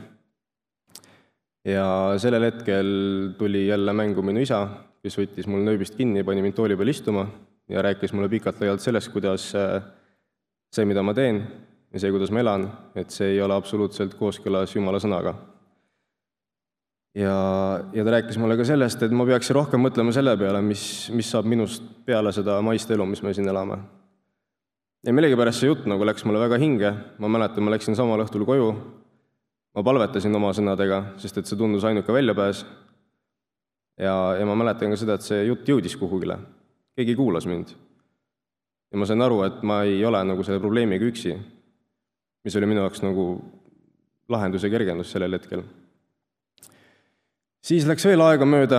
Ja sellel hetkel tuli jälle mängu minu isa, kes võttis mul nööbist kinni, pani mind tooli peal istuma ja rääkis mulle pikalt laialt sellest, kuidas see, mida ma teen ja see, kuidas ma elan, et see ei ole absoluutselt kooskõlas Jumala sõnaga. Ja, ja ta rääkis mulle ka sellest, et ma peaks rohkem mõtlema selle peale, mis, mis saab minust peale seda maist elu, mis me siin elame. Ja millegipärast see jutt nagu läks mulle väga hinge, ma mäletan, ma läksin samal õhtul koju, ma palvetasin oma sõnadega, sest et see tundus ainuke väljapääs. Ja, ja ma mäletan ka seda, et see jutt jõudis kuhugile. Keegi kuulas mind. Ja ma sain aru, et ma ei ole nagu selle probleemiga üksi, mis oli minu jaoks nagu lahendus ja kergendus sellel hetkel. Siis läks veel aega mööda,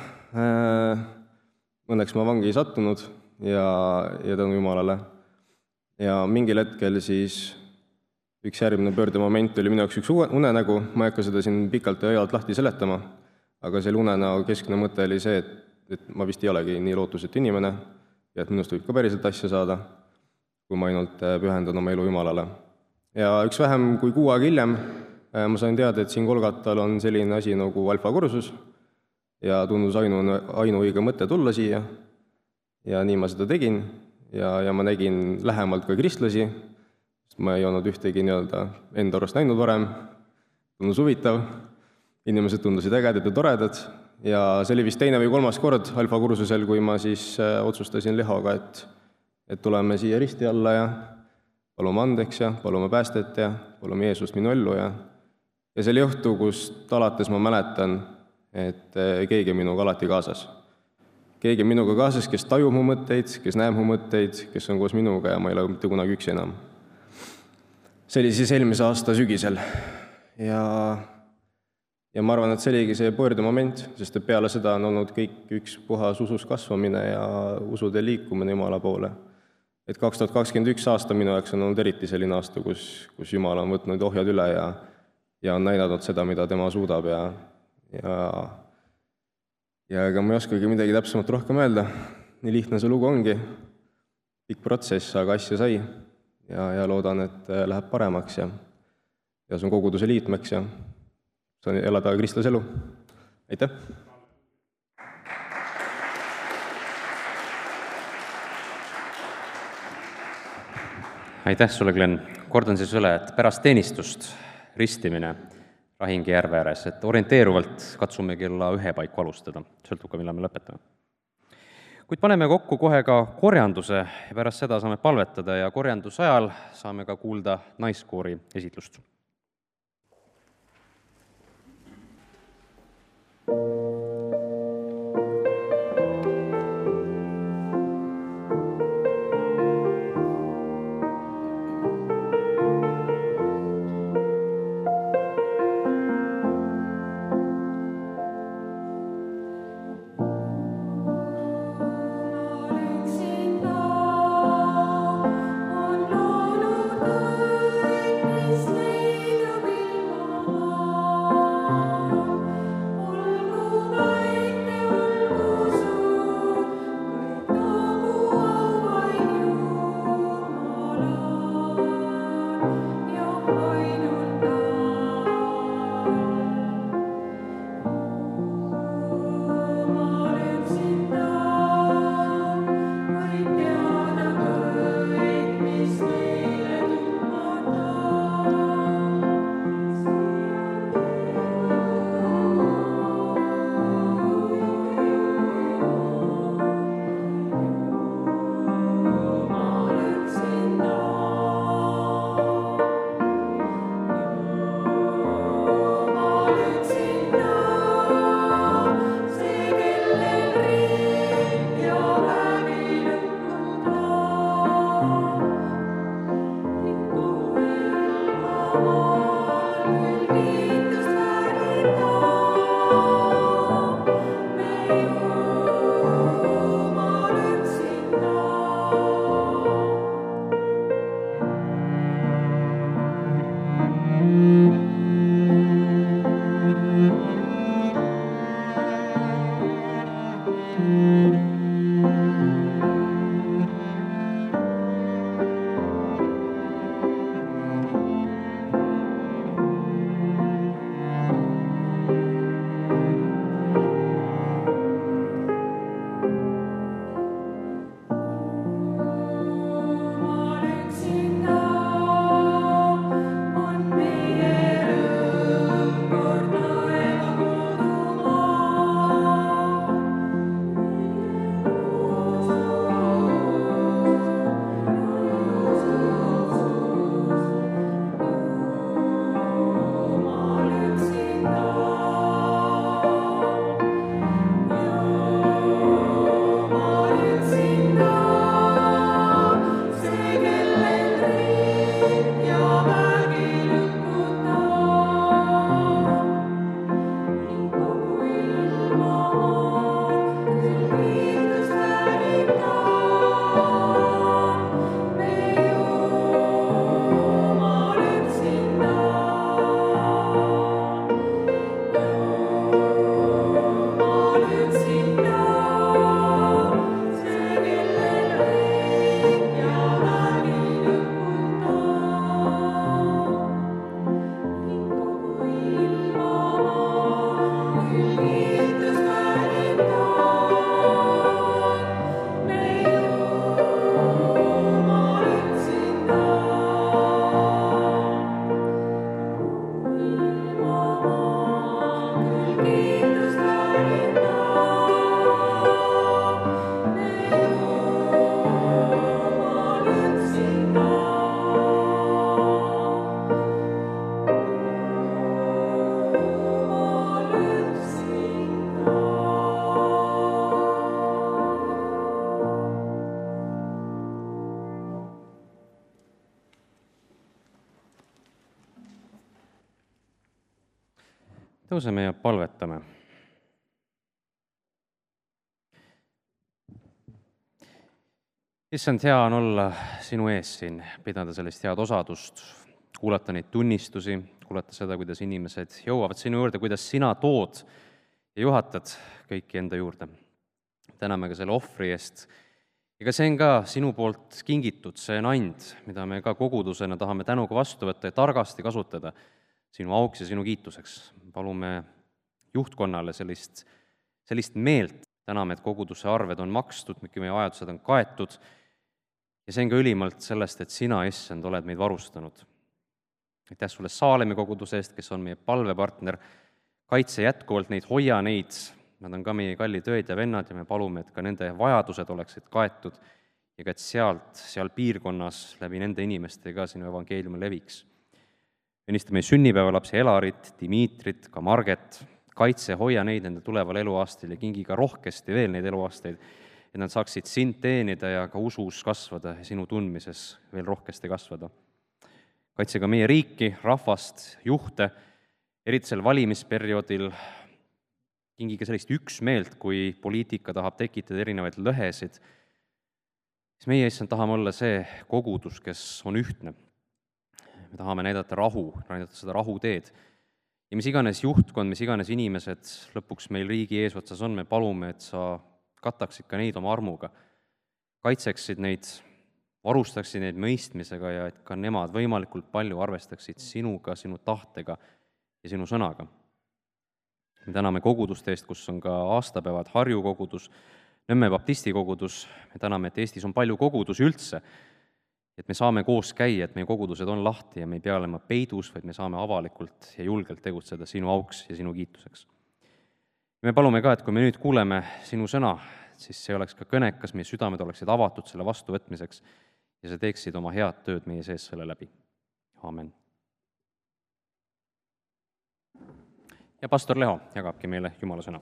õnneks ma vangi ei sattunud ja, ja tänu Jumalale. Ja mingil hetkel siis üks järgmine pöördemoment oli minu jaoks üks unenägu, ma ei hakka seda siin pikalt ja ajalt lahti seletama, aga selle unenäo keskne mõte oli see, et, et ma vist ei olegi nii lootusetu inimene ja et minust võib ka päriselt asja saada, kui ma ainult pühendan oma elu Jumalale. Ja üks vähem kui kuu aega hiljem ma sain teada, et siin Kolgatal on selline asi nagu alfakursus ja tundus ainu, ainuõige mõte tulla siia ja nii ma seda tegin ja, ja ma nägin lähemalt ka kristlasi, sest ma ei olnud ühtegi nii-öelda enda arust näinud varem, tundus huvitav, inimesed tundusid ägedad ja toredad ja see oli vist teine või kolmas kord alfakursusel, kui ma siis otsustasin Lehoga, et, et tuleme siia risti alla ja palume andeks ja palume päästet ja palume Jeesust minu ellu ja Ja see oli õhtu, kust alates ma mäletan, et keegi on minuga alati kaasas. Keegi on minuga kaasas, kes tajub mu mõtteid, kes näeb mu mõtteid, kes on koos minuga ja ma ei ole mitte kunagi üksi enam. See oli siis eelmise aasta sügisel. Ja, ja ma arvan, et see oligi see pöördemoment, sest et peale seda on olnud kõik üks puhas usus kasvamine ja usude liikumine Jumala poole. Et kaks tuhat kakskümmend üks aasta minu jaoks on olnud eriti selline aasta, kus, kus Jumal on võtnud ohjad üle ja, ja on näidanud seda, mida tema suudab ja, ja, ja ega ma ei oskagi midagi täpsemalt rohkem öelda. Nii lihtne see lugu ongi, pikk protsess, aga asja sai ja, ja loodan, et läheb paremaks ja, ja see on koguduse liitmeks ja saan elada kristlase elu. Aitäh! Aitäh sulle, Glen. Kordan siis üle, et pärast teenistust ristimine Rahingi järve ääres, et orienteeruvalt katsume kella ühe paiku alustada, sõltub ka, millal me lõpetame. Kuid paneme kokku kohe ka korjanduse ja pärast seda saame palvetada ja korjanduse ajal saame ka kuulda naiskoori esitlust. On loonud kõik, mis leid. tõuseme ja palvetame. Issand, hea on olla sinu ees siin, pidada sellist head osadust, kuulata neid tunnistusi, kuulata seda, kuidas inimesed jõuavad sinu juurde, kuidas sina tood ja juhatad kõiki enda juurde. Täname ka selle ohvri eest. Ja see on ka sinu poolt kingitud, see on and, mida me ka kogudusena tahame tänuga vastu võtta ja targasti kasutada sinu auks ja sinu kiituseks. Palume juhtkonnale sellist, sellist meelt. Täname, et koguduse arved on makstud, meie vajadused on kaetud ja see on ka ülimalt sellest, et sina, issand, oled meid varustanud. Aitäh sulle Saalemi koguduse eest, kes on meie palvepartner, kaitse jätkuvalt neid, hoia neid, nad on ka meie kallid õed ja vennad ja me palume, et ka nende vajadused oleksid kaetud ja ka et sealt, seal piirkonnas läbi nende inimestega sinu evangeeliumi leviks. Õnnistame meie sünnipäevalapsi Elarit, Dimitrit, ka Marget, kaitse, hoia neid nende tuleval eluaastal ja kingi ka rohkesti veel neid eluaastaid, et nad saaksid sind teenida ja ka usus kasvada ja sinu tundmises veel rohkesti kasvada. Kaitse ka meie riiki, rahvast, juhte, eriti sel valimisperioodil, kingi ka sellist üksmeelt, kui poliitika tahab tekitada erinevaid lõhesid, siis meie issand tahame olla see kogudus, kes on ühtne. Me tahame näidata rahu, näidata seda rahuteed. Ja mis iganes juhtkond, mis iganes inimesed lõpuks meil riigi eesotsas on, me palume, et sa kataksid ka neid oma armuga, kaitseksid neid, varustaksid neid mõistmisega ja et ka nemad võimalikult palju arvestaksid sinuga, sinu tahtega ja sinu sõnaga. Me täname koguduste eest, kus on ka aastapäevad, Harju kogudus, Nõmme baptisti kogudus, me täname, et Eestis on palju kogudusi üldse, et me saame koos käia, et meie kogudused on lahti ja me ei pea olema peidus, vaid me saame avalikult ja julgelt tegutseda sinu auks ja sinu kiituseks. Me palume ka, et kui me nüüd kuuleme sinu sõna, siis see oleks ka kõnekas, meie südamed oleksid avatud selle vastuvõtmiseks ja sa teeksid oma head tööd meie sees selle läbi. Aamen. Ja pastor Leho jagabki meile Jumala sõna.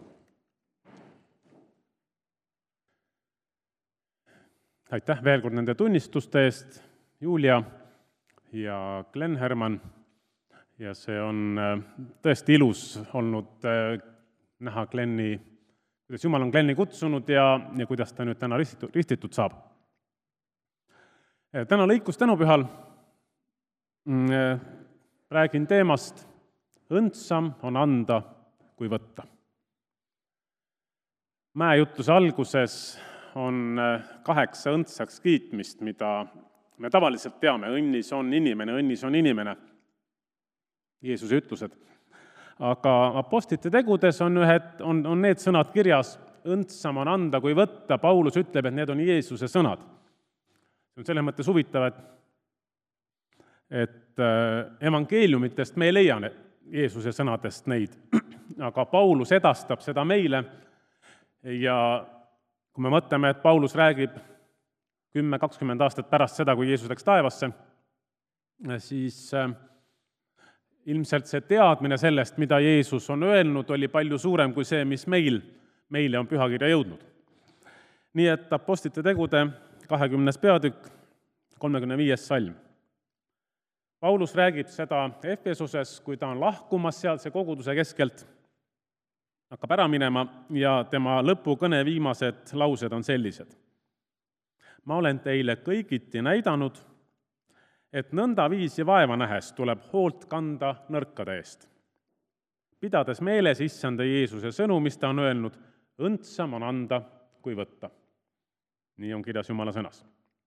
Aitäh veel kord nende tunnistuste eest, Julia ja Glenn Herman. Ja see on tõesti ilus olnud näha Glenni, kuidas Jumal on Glenni kutsunud ja, ja kuidas ta nüüd täna ristitud, ristitud saab. Täna lõikus tänupühal räägin teemast õndsam on anda kui võtta. Mäejutluse alguses on kaheksa õndsaks kiitmist, mida me tavaliselt teame. Õnnis on inimene, õnnis on inimene. Jeesuse ütlused. Aga apostlite tegudes on, ühed, on, on need sõnad kirjas, õndsam on anda kui võtta. Paulus ütleb, et need on Jeesuse sõnad. See on selles mõttes huvitav, et, et evangeeliumitest me ei leia Jeesuse sõnadest neid, aga Paulus edastab seda meile ja kui me mõtleme, et Paulus räägib kümme kakskümmend aastat pärast seda, kui Jeesus läks taevasse, siis ilmselt see teadmine sellest, mida Jeesus on öelnud, oli palju suurem kui see, mis meil, meile on pühakirja jõudnud. Nii et apostlite tegude kahekümnes peatükk, kolmekümne viies salm. Paulus räägib seda Efesuses, kui ta on lahkumas sealse koguduse keskelt, hakkab ära minema ja tema lõpukõne viimased laused on sellised. Ma olen teile kõigiti näidanud, et nõnda viisi vaeva nähes tuleb hoolt kanda nõrkade eest. Pidades meeles issanda Jeesuse sõnu, mis ta on öelnud, õndsam on anda kui võtta. Nii on kirjas Jumala sõnas.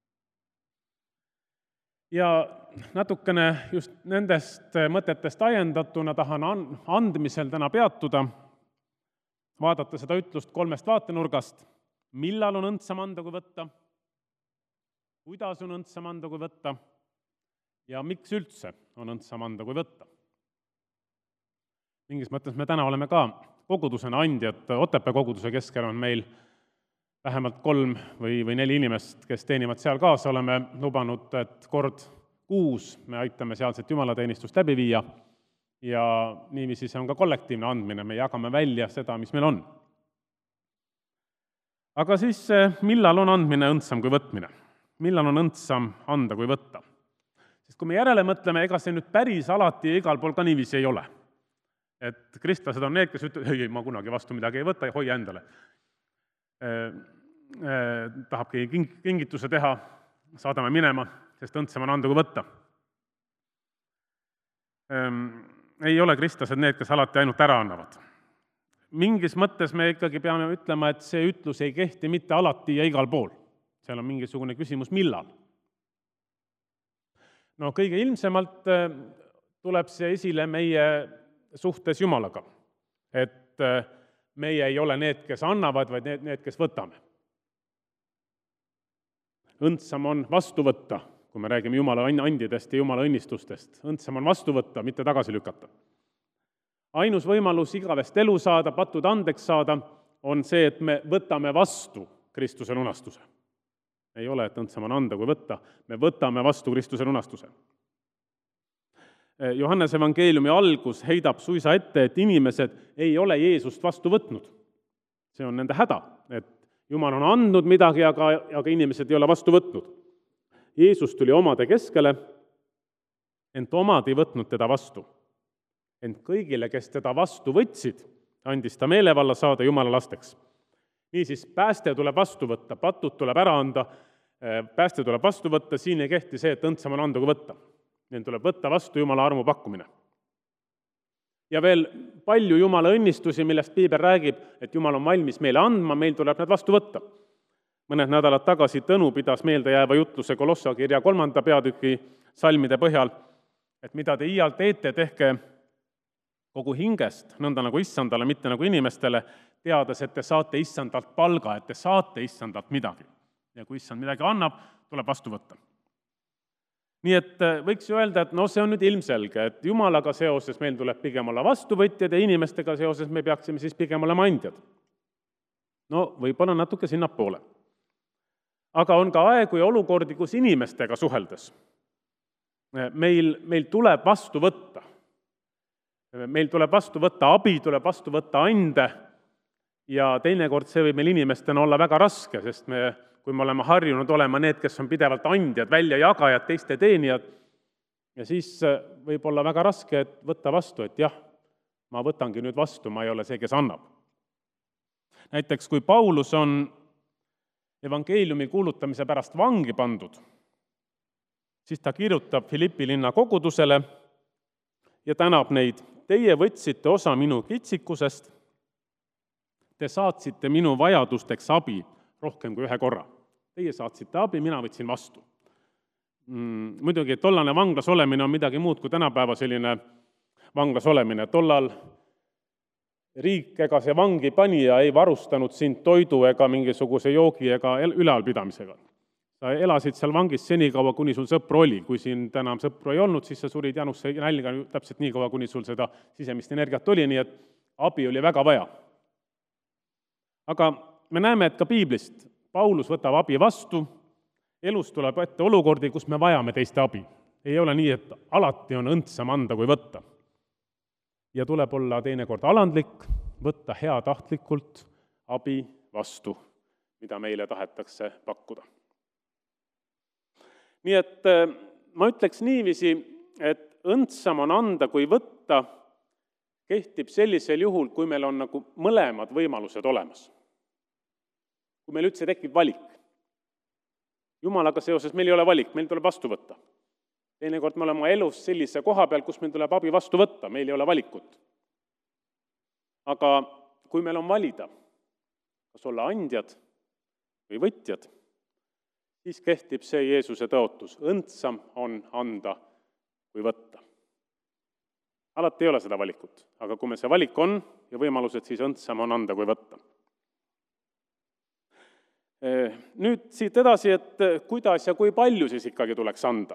Ja natukene just nendest mõtetest ajendatuna tahan andmisel täna peatuda, vaadata seda ütlust kolmest vaatenurgast, millal on õndsam anda kui võtta, kuidas on õndsam anda kui võtta ja miks üldse on õndsam anda kui võtta. Mingis mõttes me täna oleme ka kogudusena andjad, Otepää koguduse keskel on meil vähemalt kolm või, või neli inimest, kes teenivad seal kaasa, oleme lubanud, et kord kuus me aitame sealset jumalateenistust läbi viia ja niiviisi see on ka kollektiivne andmine, me jagame välja seda, mis meil on. Aga siis millal on andmine õndsam kui võtmine? Millal on õndsam anda kui võtta? Sest kui me järele mõtleme, ega see nüüd päris alati igal pool ka niiviisi ei ole. et kristlased on need, kes ütlevad, ei, ei, ma kunagi vastu midagi ei võta ja hoia endale. Tahab keegi kingituse teha, saadame minema, sest õndsam on anda kui võtta. Ei ole kristlased need, kes alati ainult ära annavad. Mingis mõttes me ikkagi peame ütlema, et see ütlus ei kehti mitte alati ja igal pool. Seal on mingisugune küsimus, millal. No kõige ilmsemalt tuleb see esile meie suhtes Jumalaga, et meie ei ole need, kes annavad, vaid need, need, kes võtame. Õndsam on vastu võtta, kui me räägime Jumala andidest ja Jumala õnnistustest. Õndsam on vastu võtta, mitte tagasi lükata. Ainus võimalus igavest elu saada, patud andeks saada, on see, et me võtame vastu Kristuse lunastuse. Ei ole, et õndsam on anda kui võtta, me võtame vastu Kristuse lunastuse. Johannes evangeeliumi algus heidab suisa ette, et inimesed ei ole Jeesust vastu võtnud. See on nende häda, et Jumal on andnud midagi, aga, aga inimesed ei ole vastu võtnud. Jeesus tuli omade keskele, ent omad ei võtnud teda vastu. Ent kõigile, kes teda vastu võtsid, andis ta meelevalla saada Jumala lasteks. Niisiis, pääste tuleb vastu võtta, patud tuleb ära anda, pääste tuleb vastu võtta, siin ei kehti see, et õndsam on anda kui võtta. Neil tuleb võtta vastu Jumala armu pakkumine. Ja veel palju Jumala õnnistusi, millest Piibel räägib, et Jumal on valmis meile andma, meil tuleb need vastu võtta. Mõned nädalad tagasi Tõnu pidas meelde jääva jutluse Kolossa kirja kolmanda peatüki salmide põhjal, et mida te iial teete, tehke kogu hingest, nõnda nagu issandale, mitte nagu inimestele, teades, et te saate issandalt palga, et te saate issandalt midagi. Ja kui issand midagi annab, tuleb vastu võtta. Nii et võiks ju öelda, et no see on nüüd ilmselge, et Jumalaga seoses meil tuleb pigem olla vastuvõtjad ja inimestega seoses me peaksime siis pigem olema andjad. No võib-olla natuke sinnapoole. Aga on ka aegu ja olukordi, kus inimestega suheldes meil, meil tuleb vastu võtta. Meil tuleb vastu võtta abi, tuleb vastu võtta ande ja teinekord see võib meil inimestena olla väga raske, sest me, kui me oleme harjunud olema need, kes on pidevalt andjad, välja jagajad, teiste teenijad, ja siis võib olla väga raske et võtta vastu, et jah, ma võtangi nüüd vastu, ma ei ole see, kes annab. Näiteks, kui Paulus on evangeeliumi kuulutamise pärast vangi pandud, siis ta kirjutab Filippi linna kogudusele ja tänab neid. Teie võtsite osa minu kitsikusest, te saatsite minu vajadusteks abi rohkem kui ühe korra. Teie saatsite abi, mina võtsin vastu. Mm, muidugi, et tollane vanglas olemine on midagi muud kui tänapäeva selline vanglas olemine. Tollal riik ega see vangi panija ei varustanud sind toidu ega mingisuguse joogi ega ülalpidamisega. Sa elasid seal vangis senikaua, kuni sul sõpru oli. Kui siin täna sõpru ei olnud, siis sa surid janusse nälga täpselt nii kaua, kuni sul seda sisemist energiat oli, nii et abi oli väga vaja. Aga me näeme, et ka piiblist Paulus võtab abi vastu, elus tuleb ette olukordi, kus me vajame teiste abi. Ei ole nii, et alati on õndsam anda kui võtta. Ja tuleb olla teinekord alandlik, võtta heatahtlikult abi vastu, mida meile tahetakse pakkuda. Nii et ma ütleks niiviisi, et õndsam on anda kui võtta, kehtib sellisel juhul, kui meil on nagu mõlemad võimalused olemas. Kui meil üldse tekib valik. Jumalaga seoses meil ei ole valik, meil tuleb vastu võtta. Teinekord me oleme elus sellise koha peal, kus meil tuleb abi vastu võtta, meil ei ole valikut. Aga kui meil on valida, kas olla andjad või võtjad, siis kehtib see Jeesuse tõotus. Õndsam on anda kui võtta. Alati ei ole seda valikut, aga kui meil see valik on ja võimalused, siis õndsam on anda kui võtta. Nüüd siit edasi, et kuidas ja kui palju siis ikkagi tuleks anda.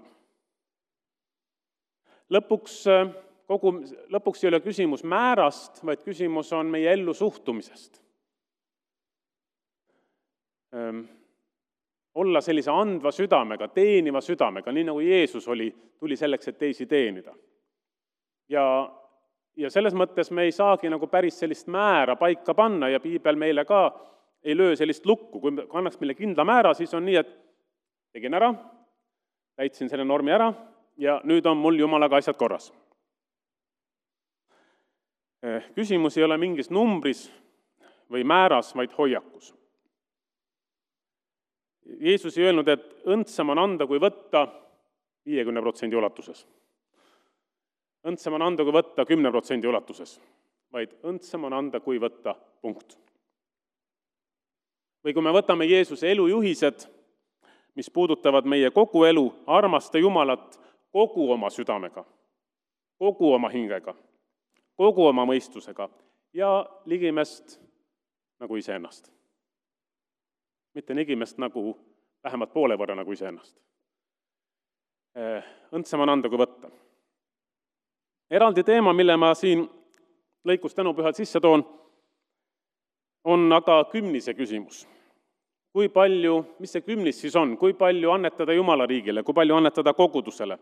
Lõpuks, kogu, lõpuks ei ole küsimus määrast, vaid küsimus on meie ellu suhtumisest. Olla sellise andva südamega, teeniva südamega, nii nagu Jeesus oli, tuli selleks, et teisi teenida. Ja, ja selles mõttes me ei saagi nagu päris sellist määra paika panna ja Piibel meile ka ei löö sellist lukku. Kui annaks meile kindla määra, siis on nii, et tegin ära, täitsin selle normi ära ja nüüd on mul Jumalaga asjad korras. Küsimus ei ole mingis numbris või määras, vaid hoiakus. Jeesus ei öelnud, et õndsam on anda, kui võtta viiekümne protsendi ulatuses. Õndsam on anda, kui võtta kümne protsendi ulatuses, vaid õndsam on anda, kui võtta punkt. Või kui me võtame Jeesuse elujuhised, mis puudutavad meie kogu elu, armasta Jumalat kogu oma südamega, kogu oma hingega, kogu oma mõistusega ja ligimest nagu iseennast. Mitte ligimest nagu vähemalt poole võrra nagu iseennast. Õndsam on anda, kui võtta. Eraldi teema, mille ma siin lõikus tänupühalt sisse toon, on aga kümnise küsimus. Kui palju, mis see kümnis siis on, kui palju annetada Jumala riigile, kui palju annetada kogudusele?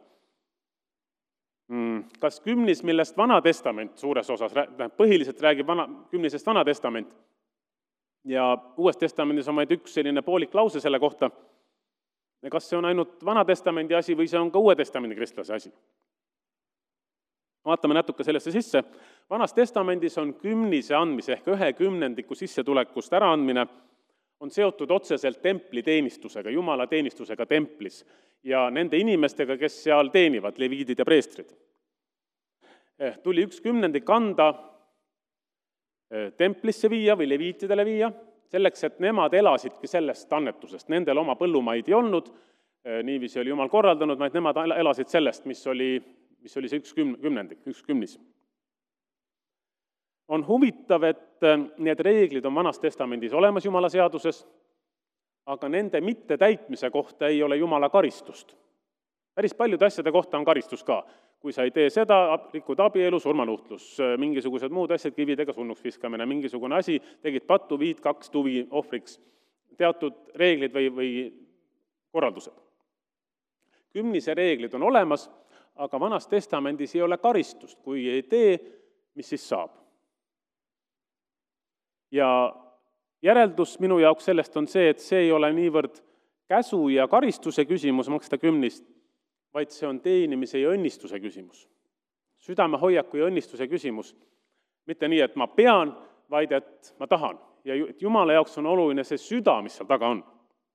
Kas kümnis, millest Vana Testament suures osas, põhiliselt räägib vana, kümnisest Vana Testament ja Uues Testamendis on vaid üks selline poolik lause selle kohta, kas see on ainult Vana Testamendi asi või see on ka Uue Testamendi kristlase asi? Vaatame natuke sellesse sisse. Vanas Testamendis on kümnise andmise ehk ühe kümnendiku sissetulekust äraandmine on seotud otseselt templi teenistusega, Jumala teenistusega templis ja nende inimestega, kes seal teenivad, leviidid ja preestrid. Tuli üks kümnendik anda templisse viia või leviitidele viia, selleks, et nemad elasidki sellest annetusest. Nendel oma põllumaid ei olnud, niiviisi oli Jumal korraldanud, vaid nemad elasid sellest, mis oli, mis oli see üks kümnendik, üks kümnis. On huvitav, et need reeglid on Vanas Testamendis olemas Jumala seaduses, aga nende mittetäitmise kohta ei ole Jumala karistust. Päris paljude asjade kohta on karistus ka. Kui sa ei tee seda, rikud abielu, surmanuhtlus, mingisugused muud asjad, kividega surnuks viskamine, mingisugune asi, tegid pattu, viid kaks tuvi ohvriks, teatud reeglid või, või korraldused. Kümnise reeglid on olemas, aga Vanas Testamendis ei ole karistust. Kui ei tee, mis siis saab? Ja järeldus minu jaoks sellest on see, et see ei ole niivõrd käsu ja karistuse küsimus maksta kümnist, vaid see on teenimise ja õnnistuse küsimus. Südame hoiaku ja õnnistuse küsimus. Mitte nii, et ma pean, vaid et ma tahan. Ja Jumala jaoks on oluline see süda, mis seal taga on.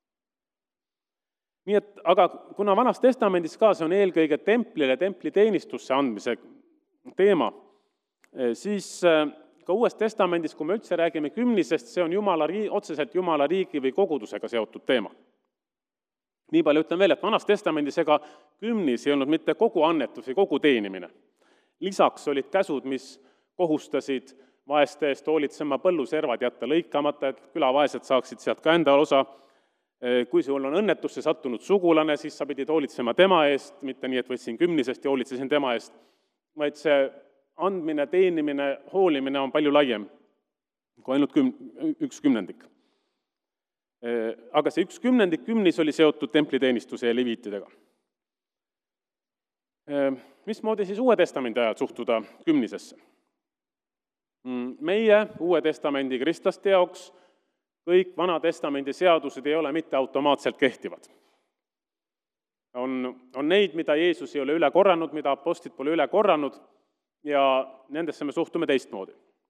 Nii et, aga kuna Vanas Testamendis ka see on eelkõige templile, templi teenistusse andmise teema, siis ka Uues Testamendis, kui me üldse räägime kümnisest, see on Jumala, otseselt Jumala riigi või kogudusega seotud teema. Nii palju ütlen veel, et Vanas Testamendis ega kümnis ei olnud mitte kogu annetus või kogu teenimine. Lisaks olid käsud, mis kohustasid vaeste eest hoolitsema põlluservad jätta lõikamata, et külavaesed saaksid sealt ka enda osa. Kui sul on õnnetusse sattunud sugulane, siis sa pidid hoolitsema tema eest, mitte nii, et võtsin kümnisest ja hoolitsesin tema eest, vaid see andmine, teenimine, hoolimine on palju laiem kui ainult küm, üks kümnendik. Aga see üks kümnendik kümnis oli seotud templiteenistuse ja leviitidega. Mismoodi siis Uue Testamendi ajal suhtuda kümnisesse? Meie Uue Testamendi kristlaste jaoks kõik Vana Testamendi seadused ei ole mitte automaatselt kehtivad. On, on neid, mida Jeesus ei ole üle korranud, mida apostlid pole üle korranud, ja nendesse me suhtume teistmoodi.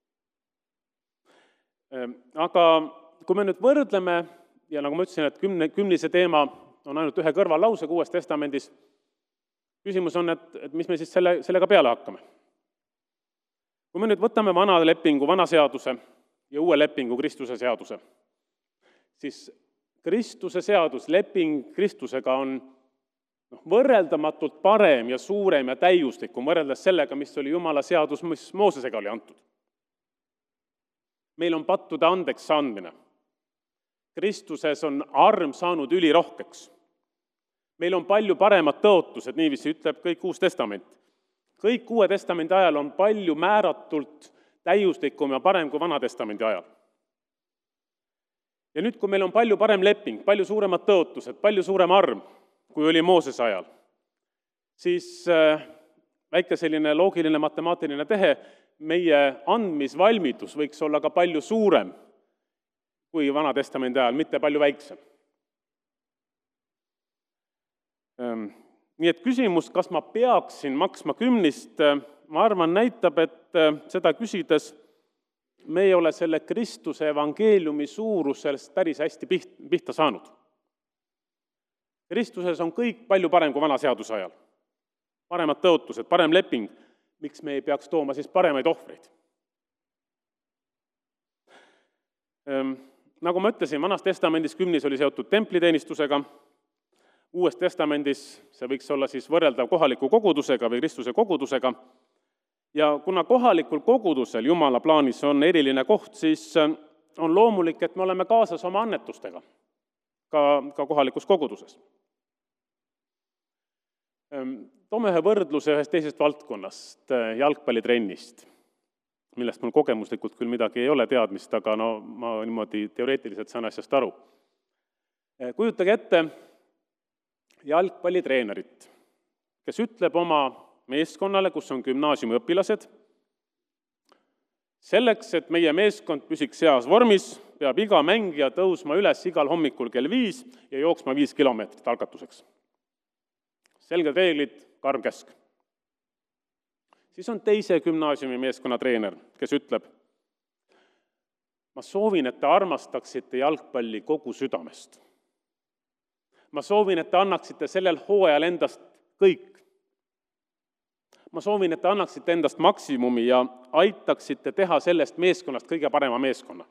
Aga kui me nüüd võrdleme, ja nagu ma ütlesin, et kümne, kümnise teema on ainult ühe kõrvallausega Uues Testamendis, küsimus on, et, et mis me siis selle, sellega peale hakkame. Kui me nüüd võtame vana lepingu, vana seaduse ja uue lepingu Kristuse seaduse, siis Kristuse seadus, leping Kristusega on võrreldamatult parem ja suurem ja täiuslikum võrreldes sellega, mis oli Jumala seadus, mis Moosesega oli antud. Meil on pattude andeks andmine. Kristuses on arm saanud ülirohkeks. Meil on palju paremad tõotused, niiviisi ütleb kõik Uus Testament. Kõik Uue Testamendi ajal on palju määratult täiuslikum ja parem kui Vana Testamendi ajal. Ja nüüd, kui meil on palju parem leping, palju suuremad tõotused, palju suurem arm, kui oli Moosese ajal, siis väike selline loogiline matemaatiline tehe, meie andmisvalmidus võiks olla ka palju suurem kui Vana Testamendi ajal, mitte palju väiksem. Nii et küsimus, kas ma peaksin maksma kümnist, ma arvan, näitab, et seda küsides me ei ole selle Kristuse evangeeliumi suurusest päris hästi pihta saanud. Kristuses on kõik palju parem kui vana seaduse ajal. Paremad tõotused, parem leping. Miks me ei peaks tooma siis paremaid ohvreid? Nagu ma ütlesin, vanas testamendis kümnis oli seotud templiteenistusega, uues testamendis see võiks olla siis võrreldav kohaliku kogudusega või Kristuse kogudusega. Ja kuna kohalikul kogudusel Jumala plaanis on eriline koht, siis on loomulik, et me oleme kaasas oma annetustega, ka, ka kohalikus koguduses. Toome ühe võrdluse ühest teisest valdkonnast, jalgpallitrennist, millest mul kogemuslikult küll midagi ei ole teadmist, aga no ma niimoodi teoreetiliselt saan asjast aru. Kujutage ette jalgpallitreenerit, kes ütleb oma meeskonnale, kus on gümnaasiumi õpilased, selleks, et meie meeskond püsiks heas vormis, peab iga mängija tõusma üles igal hommikul kell viis ja jooksma viis kilomeetrit algatuseks. Selged reeglid, karm käsk. Siis on teise gümnaasiumi meeskonna treener, kes ütleb, ma soovin, et te armastaksite jalgpalli kogu südamest. Ma soovin, et te annaksite sellel hooajal endast kõik. Ma soovin, et te annaksite endast maksimumi ja aitaksite teha sellest meeskonnast kõige parema meeskonna.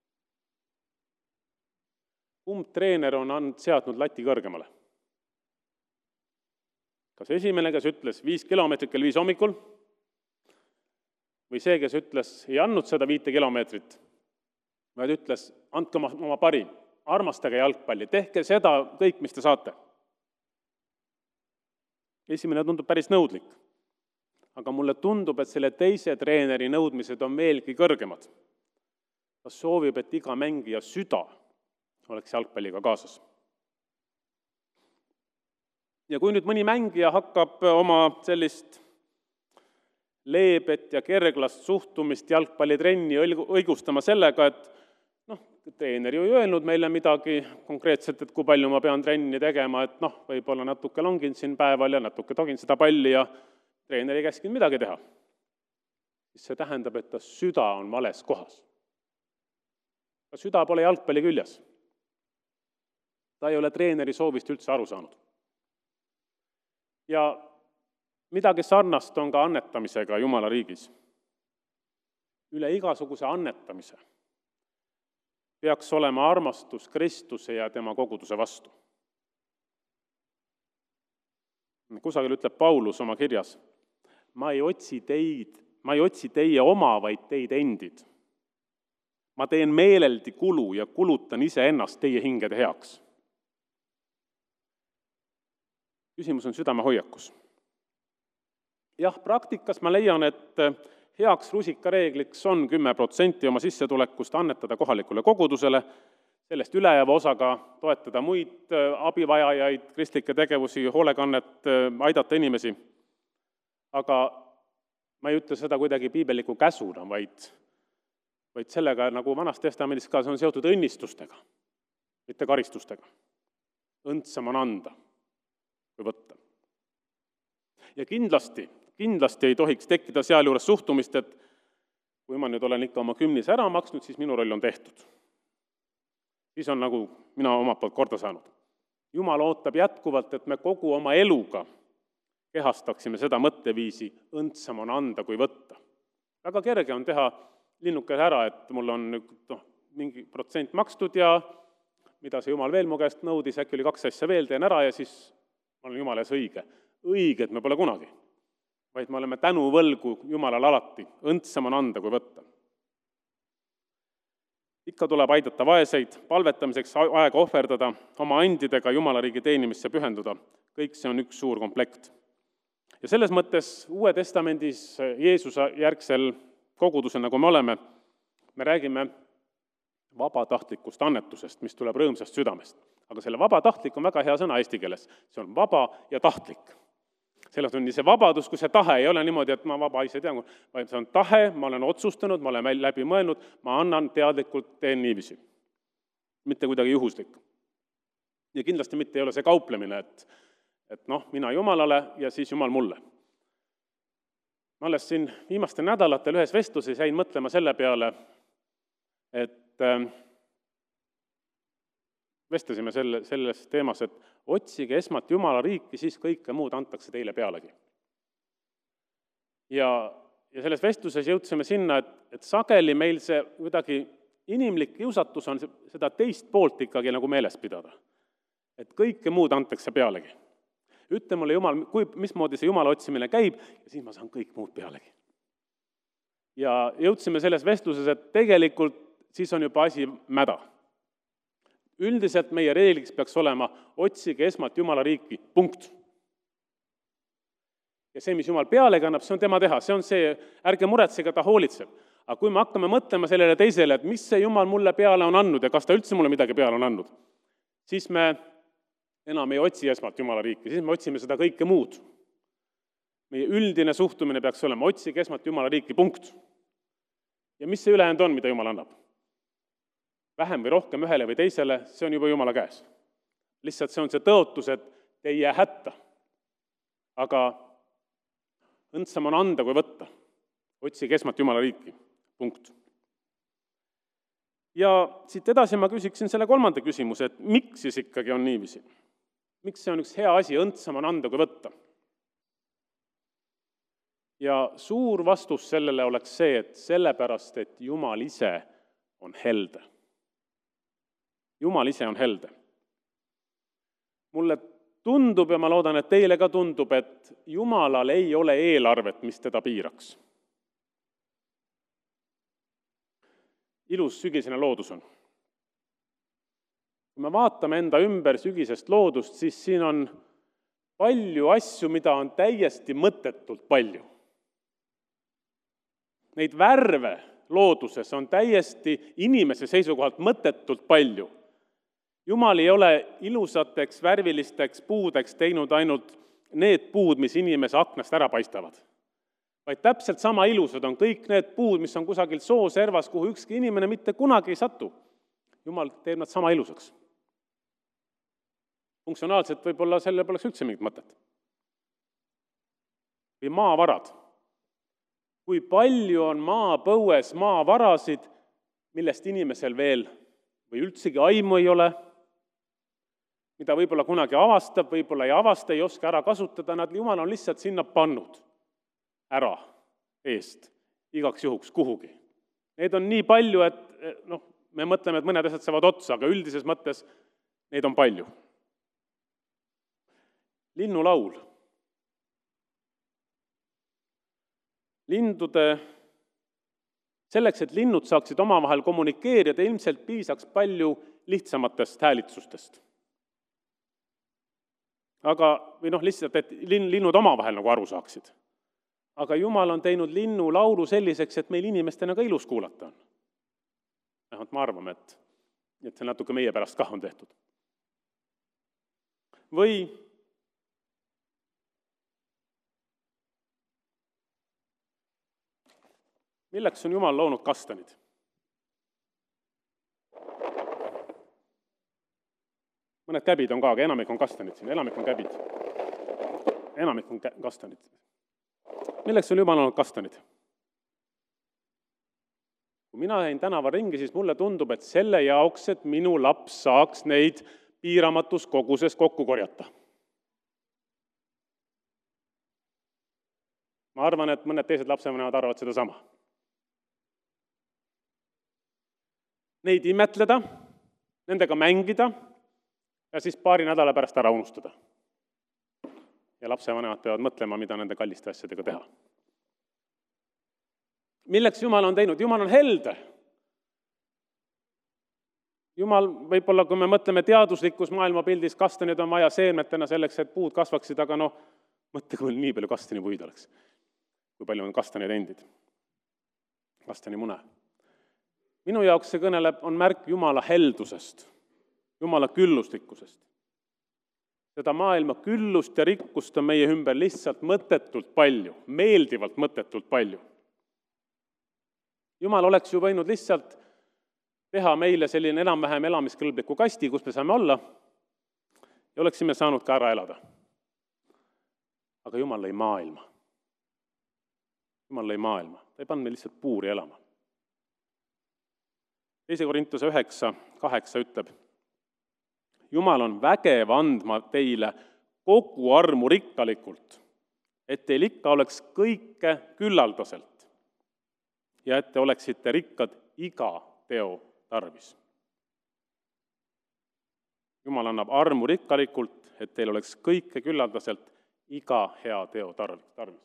Kumb treener on seadnud lati kõrgemale? Kas esimene, kes ütles viis kilomeetrit kell viis hommikul, või see, kes ütles, ei andnud seda viite kilomeetrit, vaid ütles, andke oma, oma parim, armastage jalgpalli, tehke seda kõik, mis te saate. Esimene tundub päris nõudlik, aga mulle tundub, et selle teise treeneri nõudmised on veelgi kõrgemad. Ta soovib, et iga mängija süda oleks jalgpalliga kaasas. Ja kui nüüd mõni mängija hakkab oma sellist leebet ja kerglast suhtumist jalgpallitrenni õigustama sellega, et noh, treener ju ei öelnud meile midagi konkreetselt, et kui palju ma pean trenni tegema, et noh, võib-olla natuke longin siin päeval ja natuke togin seda palli ja treener ei käskinud midagi teha. Siis see tähendab, et ta süda on vales kohas. Ta süda pole jalgpalli küljes. Ta ei ole treeneri soovist üldse aru saanud. Ja midagi sarnast on ka annetamisega Jumala riigis. Üle igasuguse annetamise peaks olema armastus Kristuse ja tema koguduse vastu. Kusagil ütleb Paulus oma kirjas, ma ei otsi teid, ma ei otsi teie oma, vaid teid endid. Ma teen meeleldi kulu ja kulutan ise ennast teie hingede heaks. Küsimus on südamehoiakus. Jah, praktikas ma leian, et heaks rusikareegliks on kümme protsenti oma sissetulekust annetada kohalikule kogudusele, sellest ülejääva osaga toetada muid abivajajaid, kristlikke tegevusi, hoolekannet, aidata inimesi. Aga ma ei ütle seda kuidagi piibeliku käsuna, vaid, vaid sellega, nagu vanas testamendis ka, see on seotud õnnistustega, mitte karistustega. Õndsam on anda või võtta. Ja kindlasti, kindlasti ei tohiks tekkida seal juures suhtumist, et kui ma nüüd olen ikka oma kümnis ära maksnud, siis minu roll on tehtud. Siis on nagu mina omalt poolt korda saanud. Jumal ootab jätkuvalt, et me kogu oma eluga kehastaksime seda mõtteviisi, õndsam on anda kui võtta. Väga kerge on teha linnuke ära, et mul on no, mingi protsent makstud ja mida see Jumal veel mu käest nõudis, äkki oli kaks asja veel, teen ära ja siis ma olen Jumala ees õige. Õige, et me pole kunagi, vaid me oleme tänu võlgu Jumalale alati. Õndsam on anda kui võtta. Ikka tuleb aidata vaeseid, palvetamiseks aega ohverdada, oma andidega Jumala riigi teenimisse pühenduda. Kõik see on üks suur komplekt. Ja selles mõttes Uue Testamendis Jeesuse järgsel kogudusel, nagu me oleme, me räägime vabatahtlikust annetusest, mis tuleb rõõmsast südamest. Aga selle vabatahtlik on väga hea sõna eesti keeles. See on vaba ja tahtlik. Selles on nii see vabadus, kui see tahe ei ole niimoodi, et ma vaba ise tean, vaid see on tahe, ma olen otsustanud, ma olen läbi mõelnud, ma annan teadlikult, teen niiviisi. Mitte kuidagi juhuslik. Ja kindlasti mitte ei ole see kauplemine, et, et noh, mina Jumalale ja siis Jumal mulle. ma alles siin viimastel nädalatel ühes vestluses jäin mõtlema selle peale, et vestlesime selle, selles teemas, et otsige esmalt Jumala riiki, siis kõike muud antakse teile pealegi. Ja, ja selles vestluses jõudsime sinna, et, et sageli meil see kuidagi inimlik kiusatus on seda teist poolt ikkagi nagu meeles pidada. Et kõike muud antakse pealegi. Ütle mulle, Jumal, kui, mismoodi see Jumala otsimine käib, ja siis ma saan kõik muud pealegi. Ja jõudsime selles vestluses, et tegelikult siis on juba asi mäda. Üldiselt meie reegliks peaks olema otsige esmalt Jumala riiki, punkt. Ja see, mis Jumal peale kannab, see on tema teha, see on see, ärge muretsege, ta hoolitseb. Aga kui me hakkame mõtlema sellele teisele, et mis see Jumal mulle peale on andnud ja kas ta üldse mulle midagi peale on andnud, siis me enam ei otsi esmalt Jumala riiki, siis me otsime seda kõike muud. Meie üldine suhtumine peaks olema, otsige esmalt Jumala riiki, punkt. Ja mis see ülejäänud on, mida Jumal annab? Vähem või rohkem ühele või teisele, see on juba Jumala käes. Lihtsalt see on see tõotus, et te ei jää hätta. Aga õndsam on anda kui võtta. Otsige esmalt Jumala riiki, punkt. Ja siit edasi ma küsiksin selle kolmanda küsimuse, et miks siis ikkagi on niiviisi? Miks see on üks hea asi, õndsam on anda kui võtta? Ja suur vastus sellele oleks see, et sellepärast, et Jumal ise on helde. Jumal ise on helde. Mulle tundub ja ma loodan, et teile ka tundub, et Jumalal ei ole eelarvet, mis teda piiraks. Ilus sügisene loodus on. Kui me vaatame enda ümber sügisest loodust, siis siin on palju asju, mida on täiesti mõttetult palju. Neid värve looduses on täiesti inimese seisukohalt mõttetult palju. Jumal ei ole ilusateks, värvilisteks puudeks teinud ainult need puud, mis inimese aknast ära paistavad. Vaid täpselt sama ilusad on kõik need puud, mis on kusagil sooservas, kuhu ükski inimene mitte kunagi ei satu. Jumal teeb nad sama ilusaks. Funktsionaalselt võib-olla selle poleks üldse mingit mõtet. Või maavarad. Kui palju on maapõues maavarasid, millest inimesel veel või üldsegi aimu ei ole, mida võib-olla kunagi avastab, võib-olla ei avasta, ei oska ära kasutada, nad Jumal on lihtsalt sinna pannud ära eest, igaks juhuks kuhugi. Neid on nii palju, et noh, me mõtleme, et mõned asjad saavad otsa, aga üldises mõttes neid on palju. Linnulaul. Lindude, selleks, et linnud saaksid omavahel kommunikeerida, ilmselt piisaks palju lihtsamatest häälitsustest. Aga, või noh, lihtsalt, et linnud omavahel nagu aru saaksid. Aga Jumal on teinud linnu laulu selliseks, et meil inimestena ka ilus kuulata on. Vähemalt ma arvame, et, et see natuke meie pärast kah on tehtud. Või milleks on Jumal loonud kastanid? Mõned käbid on ka, aga enamik on kastanid siin, enamik on käbid. Enamik on kastanid. Milleks on Jumal loonud kastanid? Kui mina jäin tänava ringi, siis mulle tundub, et selle jaoks, et minu laps saaks neid piiramatus koguses kokku korjata. Ma arvan, et mõned teised lapsevanemad arvavad seda sama. Neid imetleda, nendega mängida ja siis paari nädala pärast ära unustada. Ja lapsevanemad peavad mõtlema, mida nende kalliste asjadega teha. Milleks Jumal on teinud? Jumal on helde. Jumal, võib-olla kui me mõtleme teaduslikus maailmapildis, kastanid on vaja seemnetena selleks, et puud kasvaksid, aga noh, mõtle, kui nii palju kastanipuid oleks. Kui palju on kastanid endid. Kastani mune. Minu jaoks see kõneleb on märk Jumala heldusest, Jumala külluslikkusest. Seda maailma küllust ja rikkust on meie ümber lihtsalt mõttetult palju, meeldivalt mõttetult palju. Jumal oleks ju võinud lihtsalt teha meile selline enam-vähem elamiskõlbliku kasti, kus me saame olla ja oleksime saanud ka ära elada. Aga Jumal lõi maailma. Jumal lõi maailma, ta ei pannud meil lihtsalt puuri elama. teise Korintuse üheksa kaheksa ütleb, Jumal on vägev andma teile kogu armu rikkalikult, et teil ikka oleks kõike küllaldaselt ja et te oleksite rikkad iga teo tarvis. Jumal annab armu rikkalikult, et teil oleks kõike küllaldaselt iga hea teo tarvis.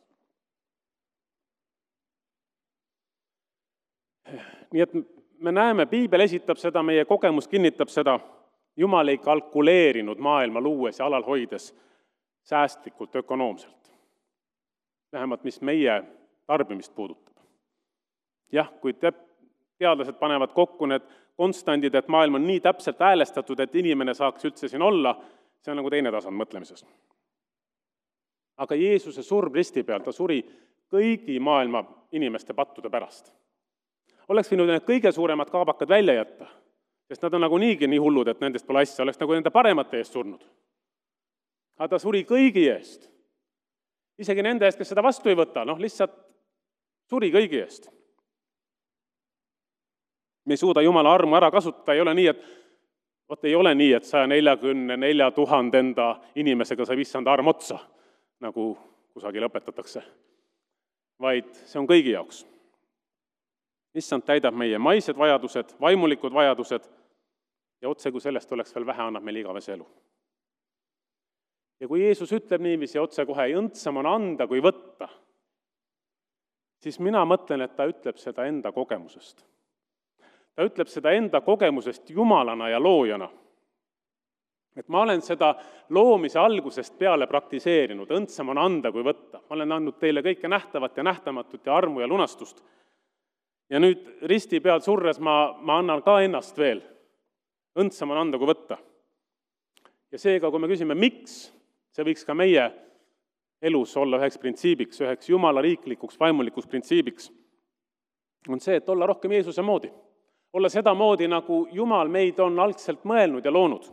Nii et me näeme, Piibel esitab seda, meie kogemus kinnitab seda, Jumal ei kalkuleerinud maailma luues ja alal hoides säästlikult, ökonoomselt. Vähemalt, mis meie tarbimist puudutab. Jah, kui teadlased panevad kokku need konstandid, et maailm on nii täpselt häälestatud, et inimene saaks üldse siin olla, see on nagu teine tasand mõtlemises. Aga Jeesuse surm risti peal, ta suri kõigi maailma inimeste pattude pärast. Oleks võinud need kõige suuremad kaabakad välja jätta, sest nad on nagu niigi nii hullud, et nendest pole asja, oleks nagu nende paremate eest surnud. Aga ta suri kõigi eest. Isegi nende eest, kes seda vastu ei võta, noh lihtsalt suri kõigi eest. Me ei suuda Jumala armu ära kasutada, ei ole nii, et Vot ei ole nii, et saja neljakümne nelja tuhande enda inimesega sai issand arm otsa, nagu kusagil õpetatakse, vaid see on kõigi jaoks. Issand täidab meie maised vajadused, vaimulikud vajadused ja otse, kui sellest oleks veel vähe, annab meil igavese elu. Ja kui Jeesus ütleb niiviisi otse kohe, õndsam on anda kui võtta, siis mina mõtlen, et ta ütleb seda enda kogemusest. Ta ütleb seda enda kogemusest jumalana ja loojana. Et ma olen seda loomise algusest peale praktiseerinud, õndsam on anda kui võtta. Ma olen andnud teile kõike nähtavat ja nähtamatut ja armu ja lunastust. Ja nüüd risti peal surres ma, ma annan ka ennast veel. Õndsam on anda kui võtta. Ja seega, kui me küsime, miks, see võiks ka meie elus olla üheks printsiibiks, üheks jumala riiklikuks, vaimulikuks printsiibiks, on see, et olla rohkem Jeesuse moodi. Olla seda moodi, nagu Jumal meid on algselt mõelnud ja loonud.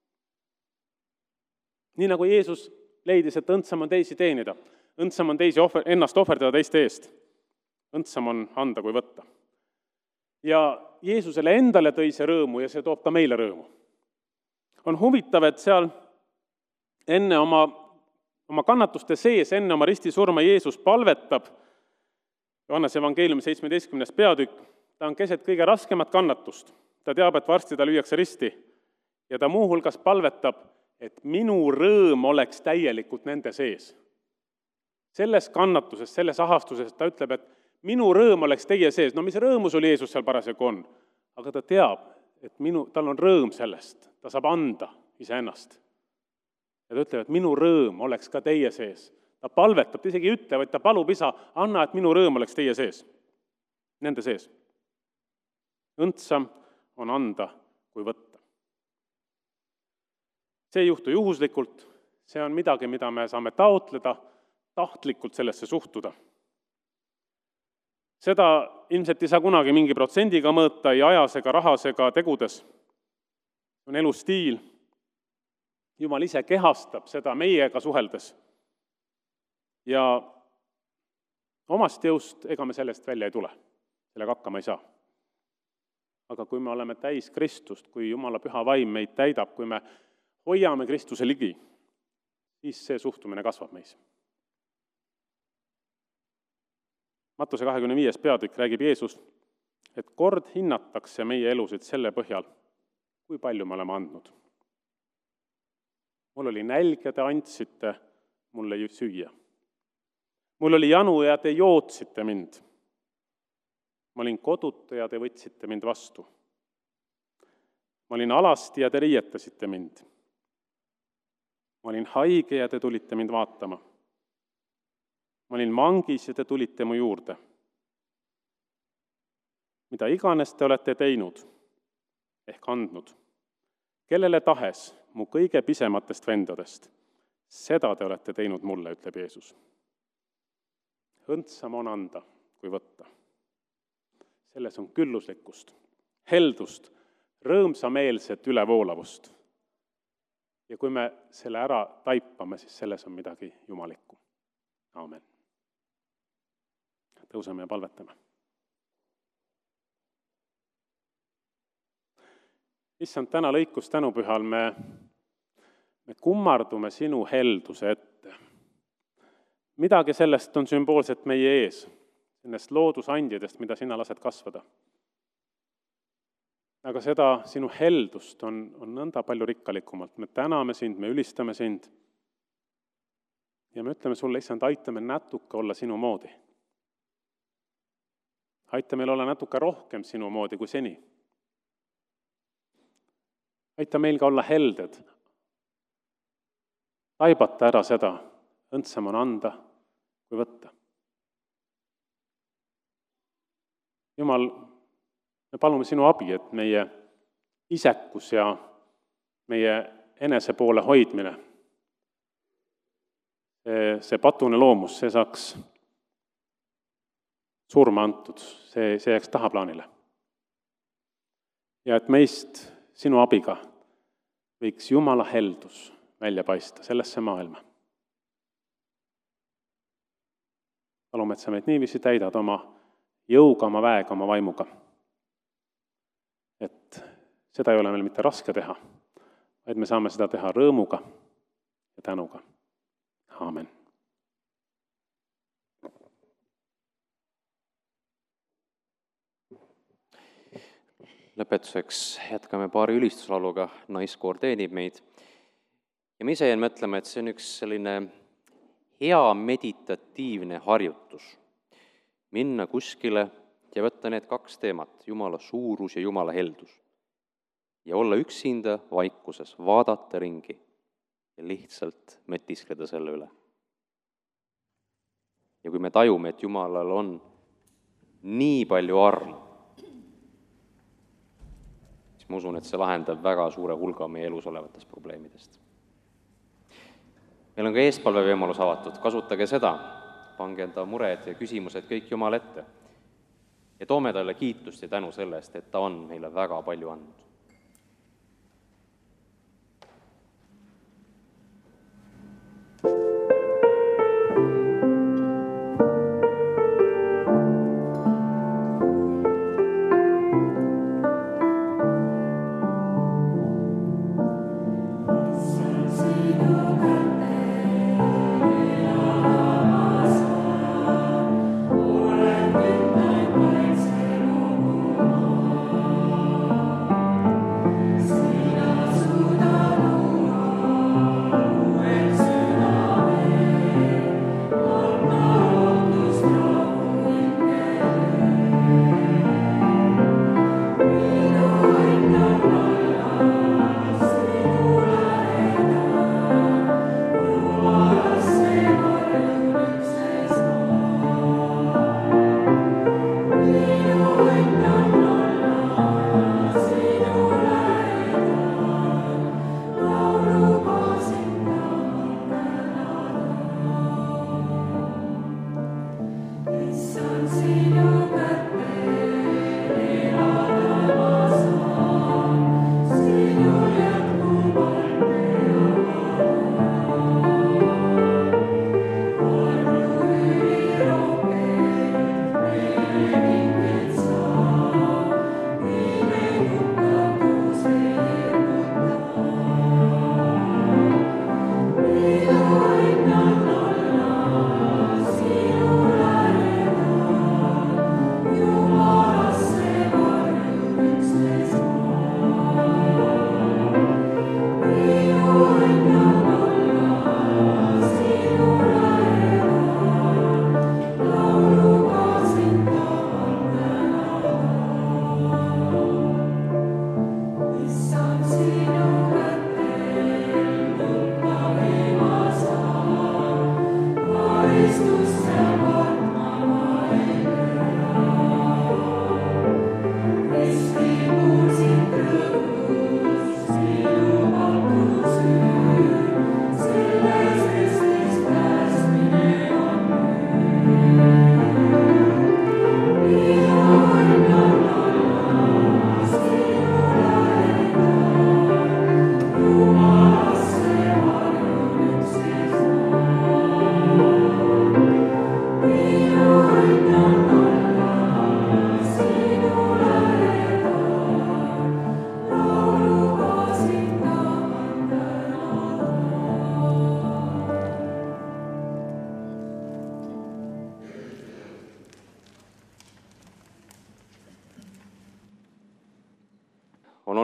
Nii nagu Jeesus leidis, et õndsam on teisi teenida, õndsam on teisi ohver, ennast ohverdada teiste eest, õndsam on anda kui võtta. Ja Jeesusele endale tõi see rõõmu ja see toob ka meile rõõmu. On huvitav, et seal enne oma, oma kannatuste sees, enne oma ristisurma Jeesus palvetab, Johannes evangeeliumi seitsmeteistkümnes peatükk, ta on keset kõige raskemat kannatust. Ta teab, et varsti ta lüüakse risti ja ta muuhulgas palvetab, et minu rõõm oleks täielikult nende sees. Selles kannatuses, selles ahastuses ta ütleb, et minu rõõm oleks teie sees. No mis rõõmus oli Jeesus seal parasjagu on? Aga ta teab, et minu, tal on rõõm sellest. Ta saab anda iseennast. Ja ta ütleb, et minu rõõm oleks ka teie sees. Ta palvetab, ta isegi ei ütle, vaid ta palub isa, anna, et minu rõõm oleks teie sees. Nende sees. Õndsam on anda kui võtta. See ei juhtu juhuslikult, see on midagi, mida me saame taotleda, tahtlikult sellesse suhtuda. Seda ilmselt ei saa kunagi mingi protsendiga mõõta, ei ajas ega rahas ega tegudes. On elustiil. Jumal ise kehastab seda meiega suheldes. Ja omast jõust ega me sellest välja ei tule. Sellega hakkama ei saa. Aga kui me oleme täis Kristust, kui Jumala püha vaim meid täidab, kui me hoiame Kristuse ligi, siis see suhtumine kasvab meis. Mattuse kahekümne viies peatükk räägib Jeesus, et kord hinnatakse meie elusid selle põhjal, kui palju me oleme andnud. Mul oli nälg ja te andsite mulle süüa. Mul oli janu ja te jootsite mind. Ma olin koduta ja te võtsite mind vastu. Ma olin alasti ja te riietasite mind. Ma olin haige ja te tulite mind vaatama. Ma olin mangis ja te tulite mu juurde. Mida iganes te olete teinud, ehk andnud, kellele tahes mu kõige pisematest vendadest, seda te olete teinud mulle, ütleb Jeesus. Õndsam on anda kui võtta. Selles on külluslikkust, heldust, rõõmsameelset ülevoolavust. Ja kui me selle ära taipame, siis selles on midagi jumalikku. Aamen. tõuseme ja palvetame. Issand, täna lõikus tänupühal me, me kummardume sinu helduse ette. Midagi sellest on sümboolselt meie ees, nendest loodusandjadest, mida sina lased kasvada. Aga seda sinu heldust on, on nõnda palju rikkalikumalt. Me täname sind, me ülistame sind. Ja me ütleme sulle, issand, aita meil natuke olla sinu moodi. Aita meil olla natuke rohkem sinu moodi kui seni. Aita meil ka olla helded. Taibata ära seda, õndsam on anda kui võtta. Jumal, me palume sinu abi, et meie isekus ja meie enese poole hoidmine, see, see patune loomus, see saaks surma antud, see, see jääks tahaplaanile. Ja et meist sinu abiga võiks Jumala heldus välja paista sellesse maailma. Palume, et sa meid niiviisi täidad oma jõuga, oma väega, oma vaimuga. Et seda ei ole meil mitte raske teha, vaid me saame seda teha rõõmuga ja tänuga. Aamen. Lõpetuseks jätkame paari ülistuslauluga, Naiskoor teenib meid. Ja me ise jäin mõtlema, et see on üks selline hea meditatiivne harjutus. Minna kuskile ja võtta need kaks teemat, Jumala suurus ja Jumala heldus. Ja olla üksinda vaikuses, vaadata ringi ja lihtsalt mõtiskleda selle üle. Ja kui me tajume, et Jumalal on nii palju armu, ma usun, et see lahendab väga suure hulga meie elus olevatest probleemidest. Meil on ka eespalve võimalus avatud, kasutage seda, pange enda mured ja küsimused kõik Jumal ette. Ja toome talle kiitust ja tänu selle eest, et ta on meile väga palju andnud.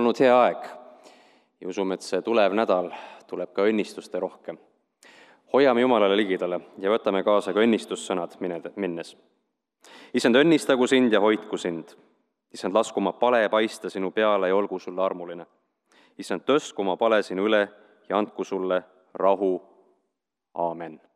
olnud hea aeg ja usume, et see tulev nädal tuleb ka õnnistuste rohkem. Hoiame Jumalale ligidale ja võtame kaasa ka õnnistussõnad minnes. Issand, õnnistagu sind ja hoidku sind. Issand, lasku oma pale paista sinu peale ja olgu sulle armuline. Issand, tõstku oma pale sinu üle ja andku sulle rahu. Aamen.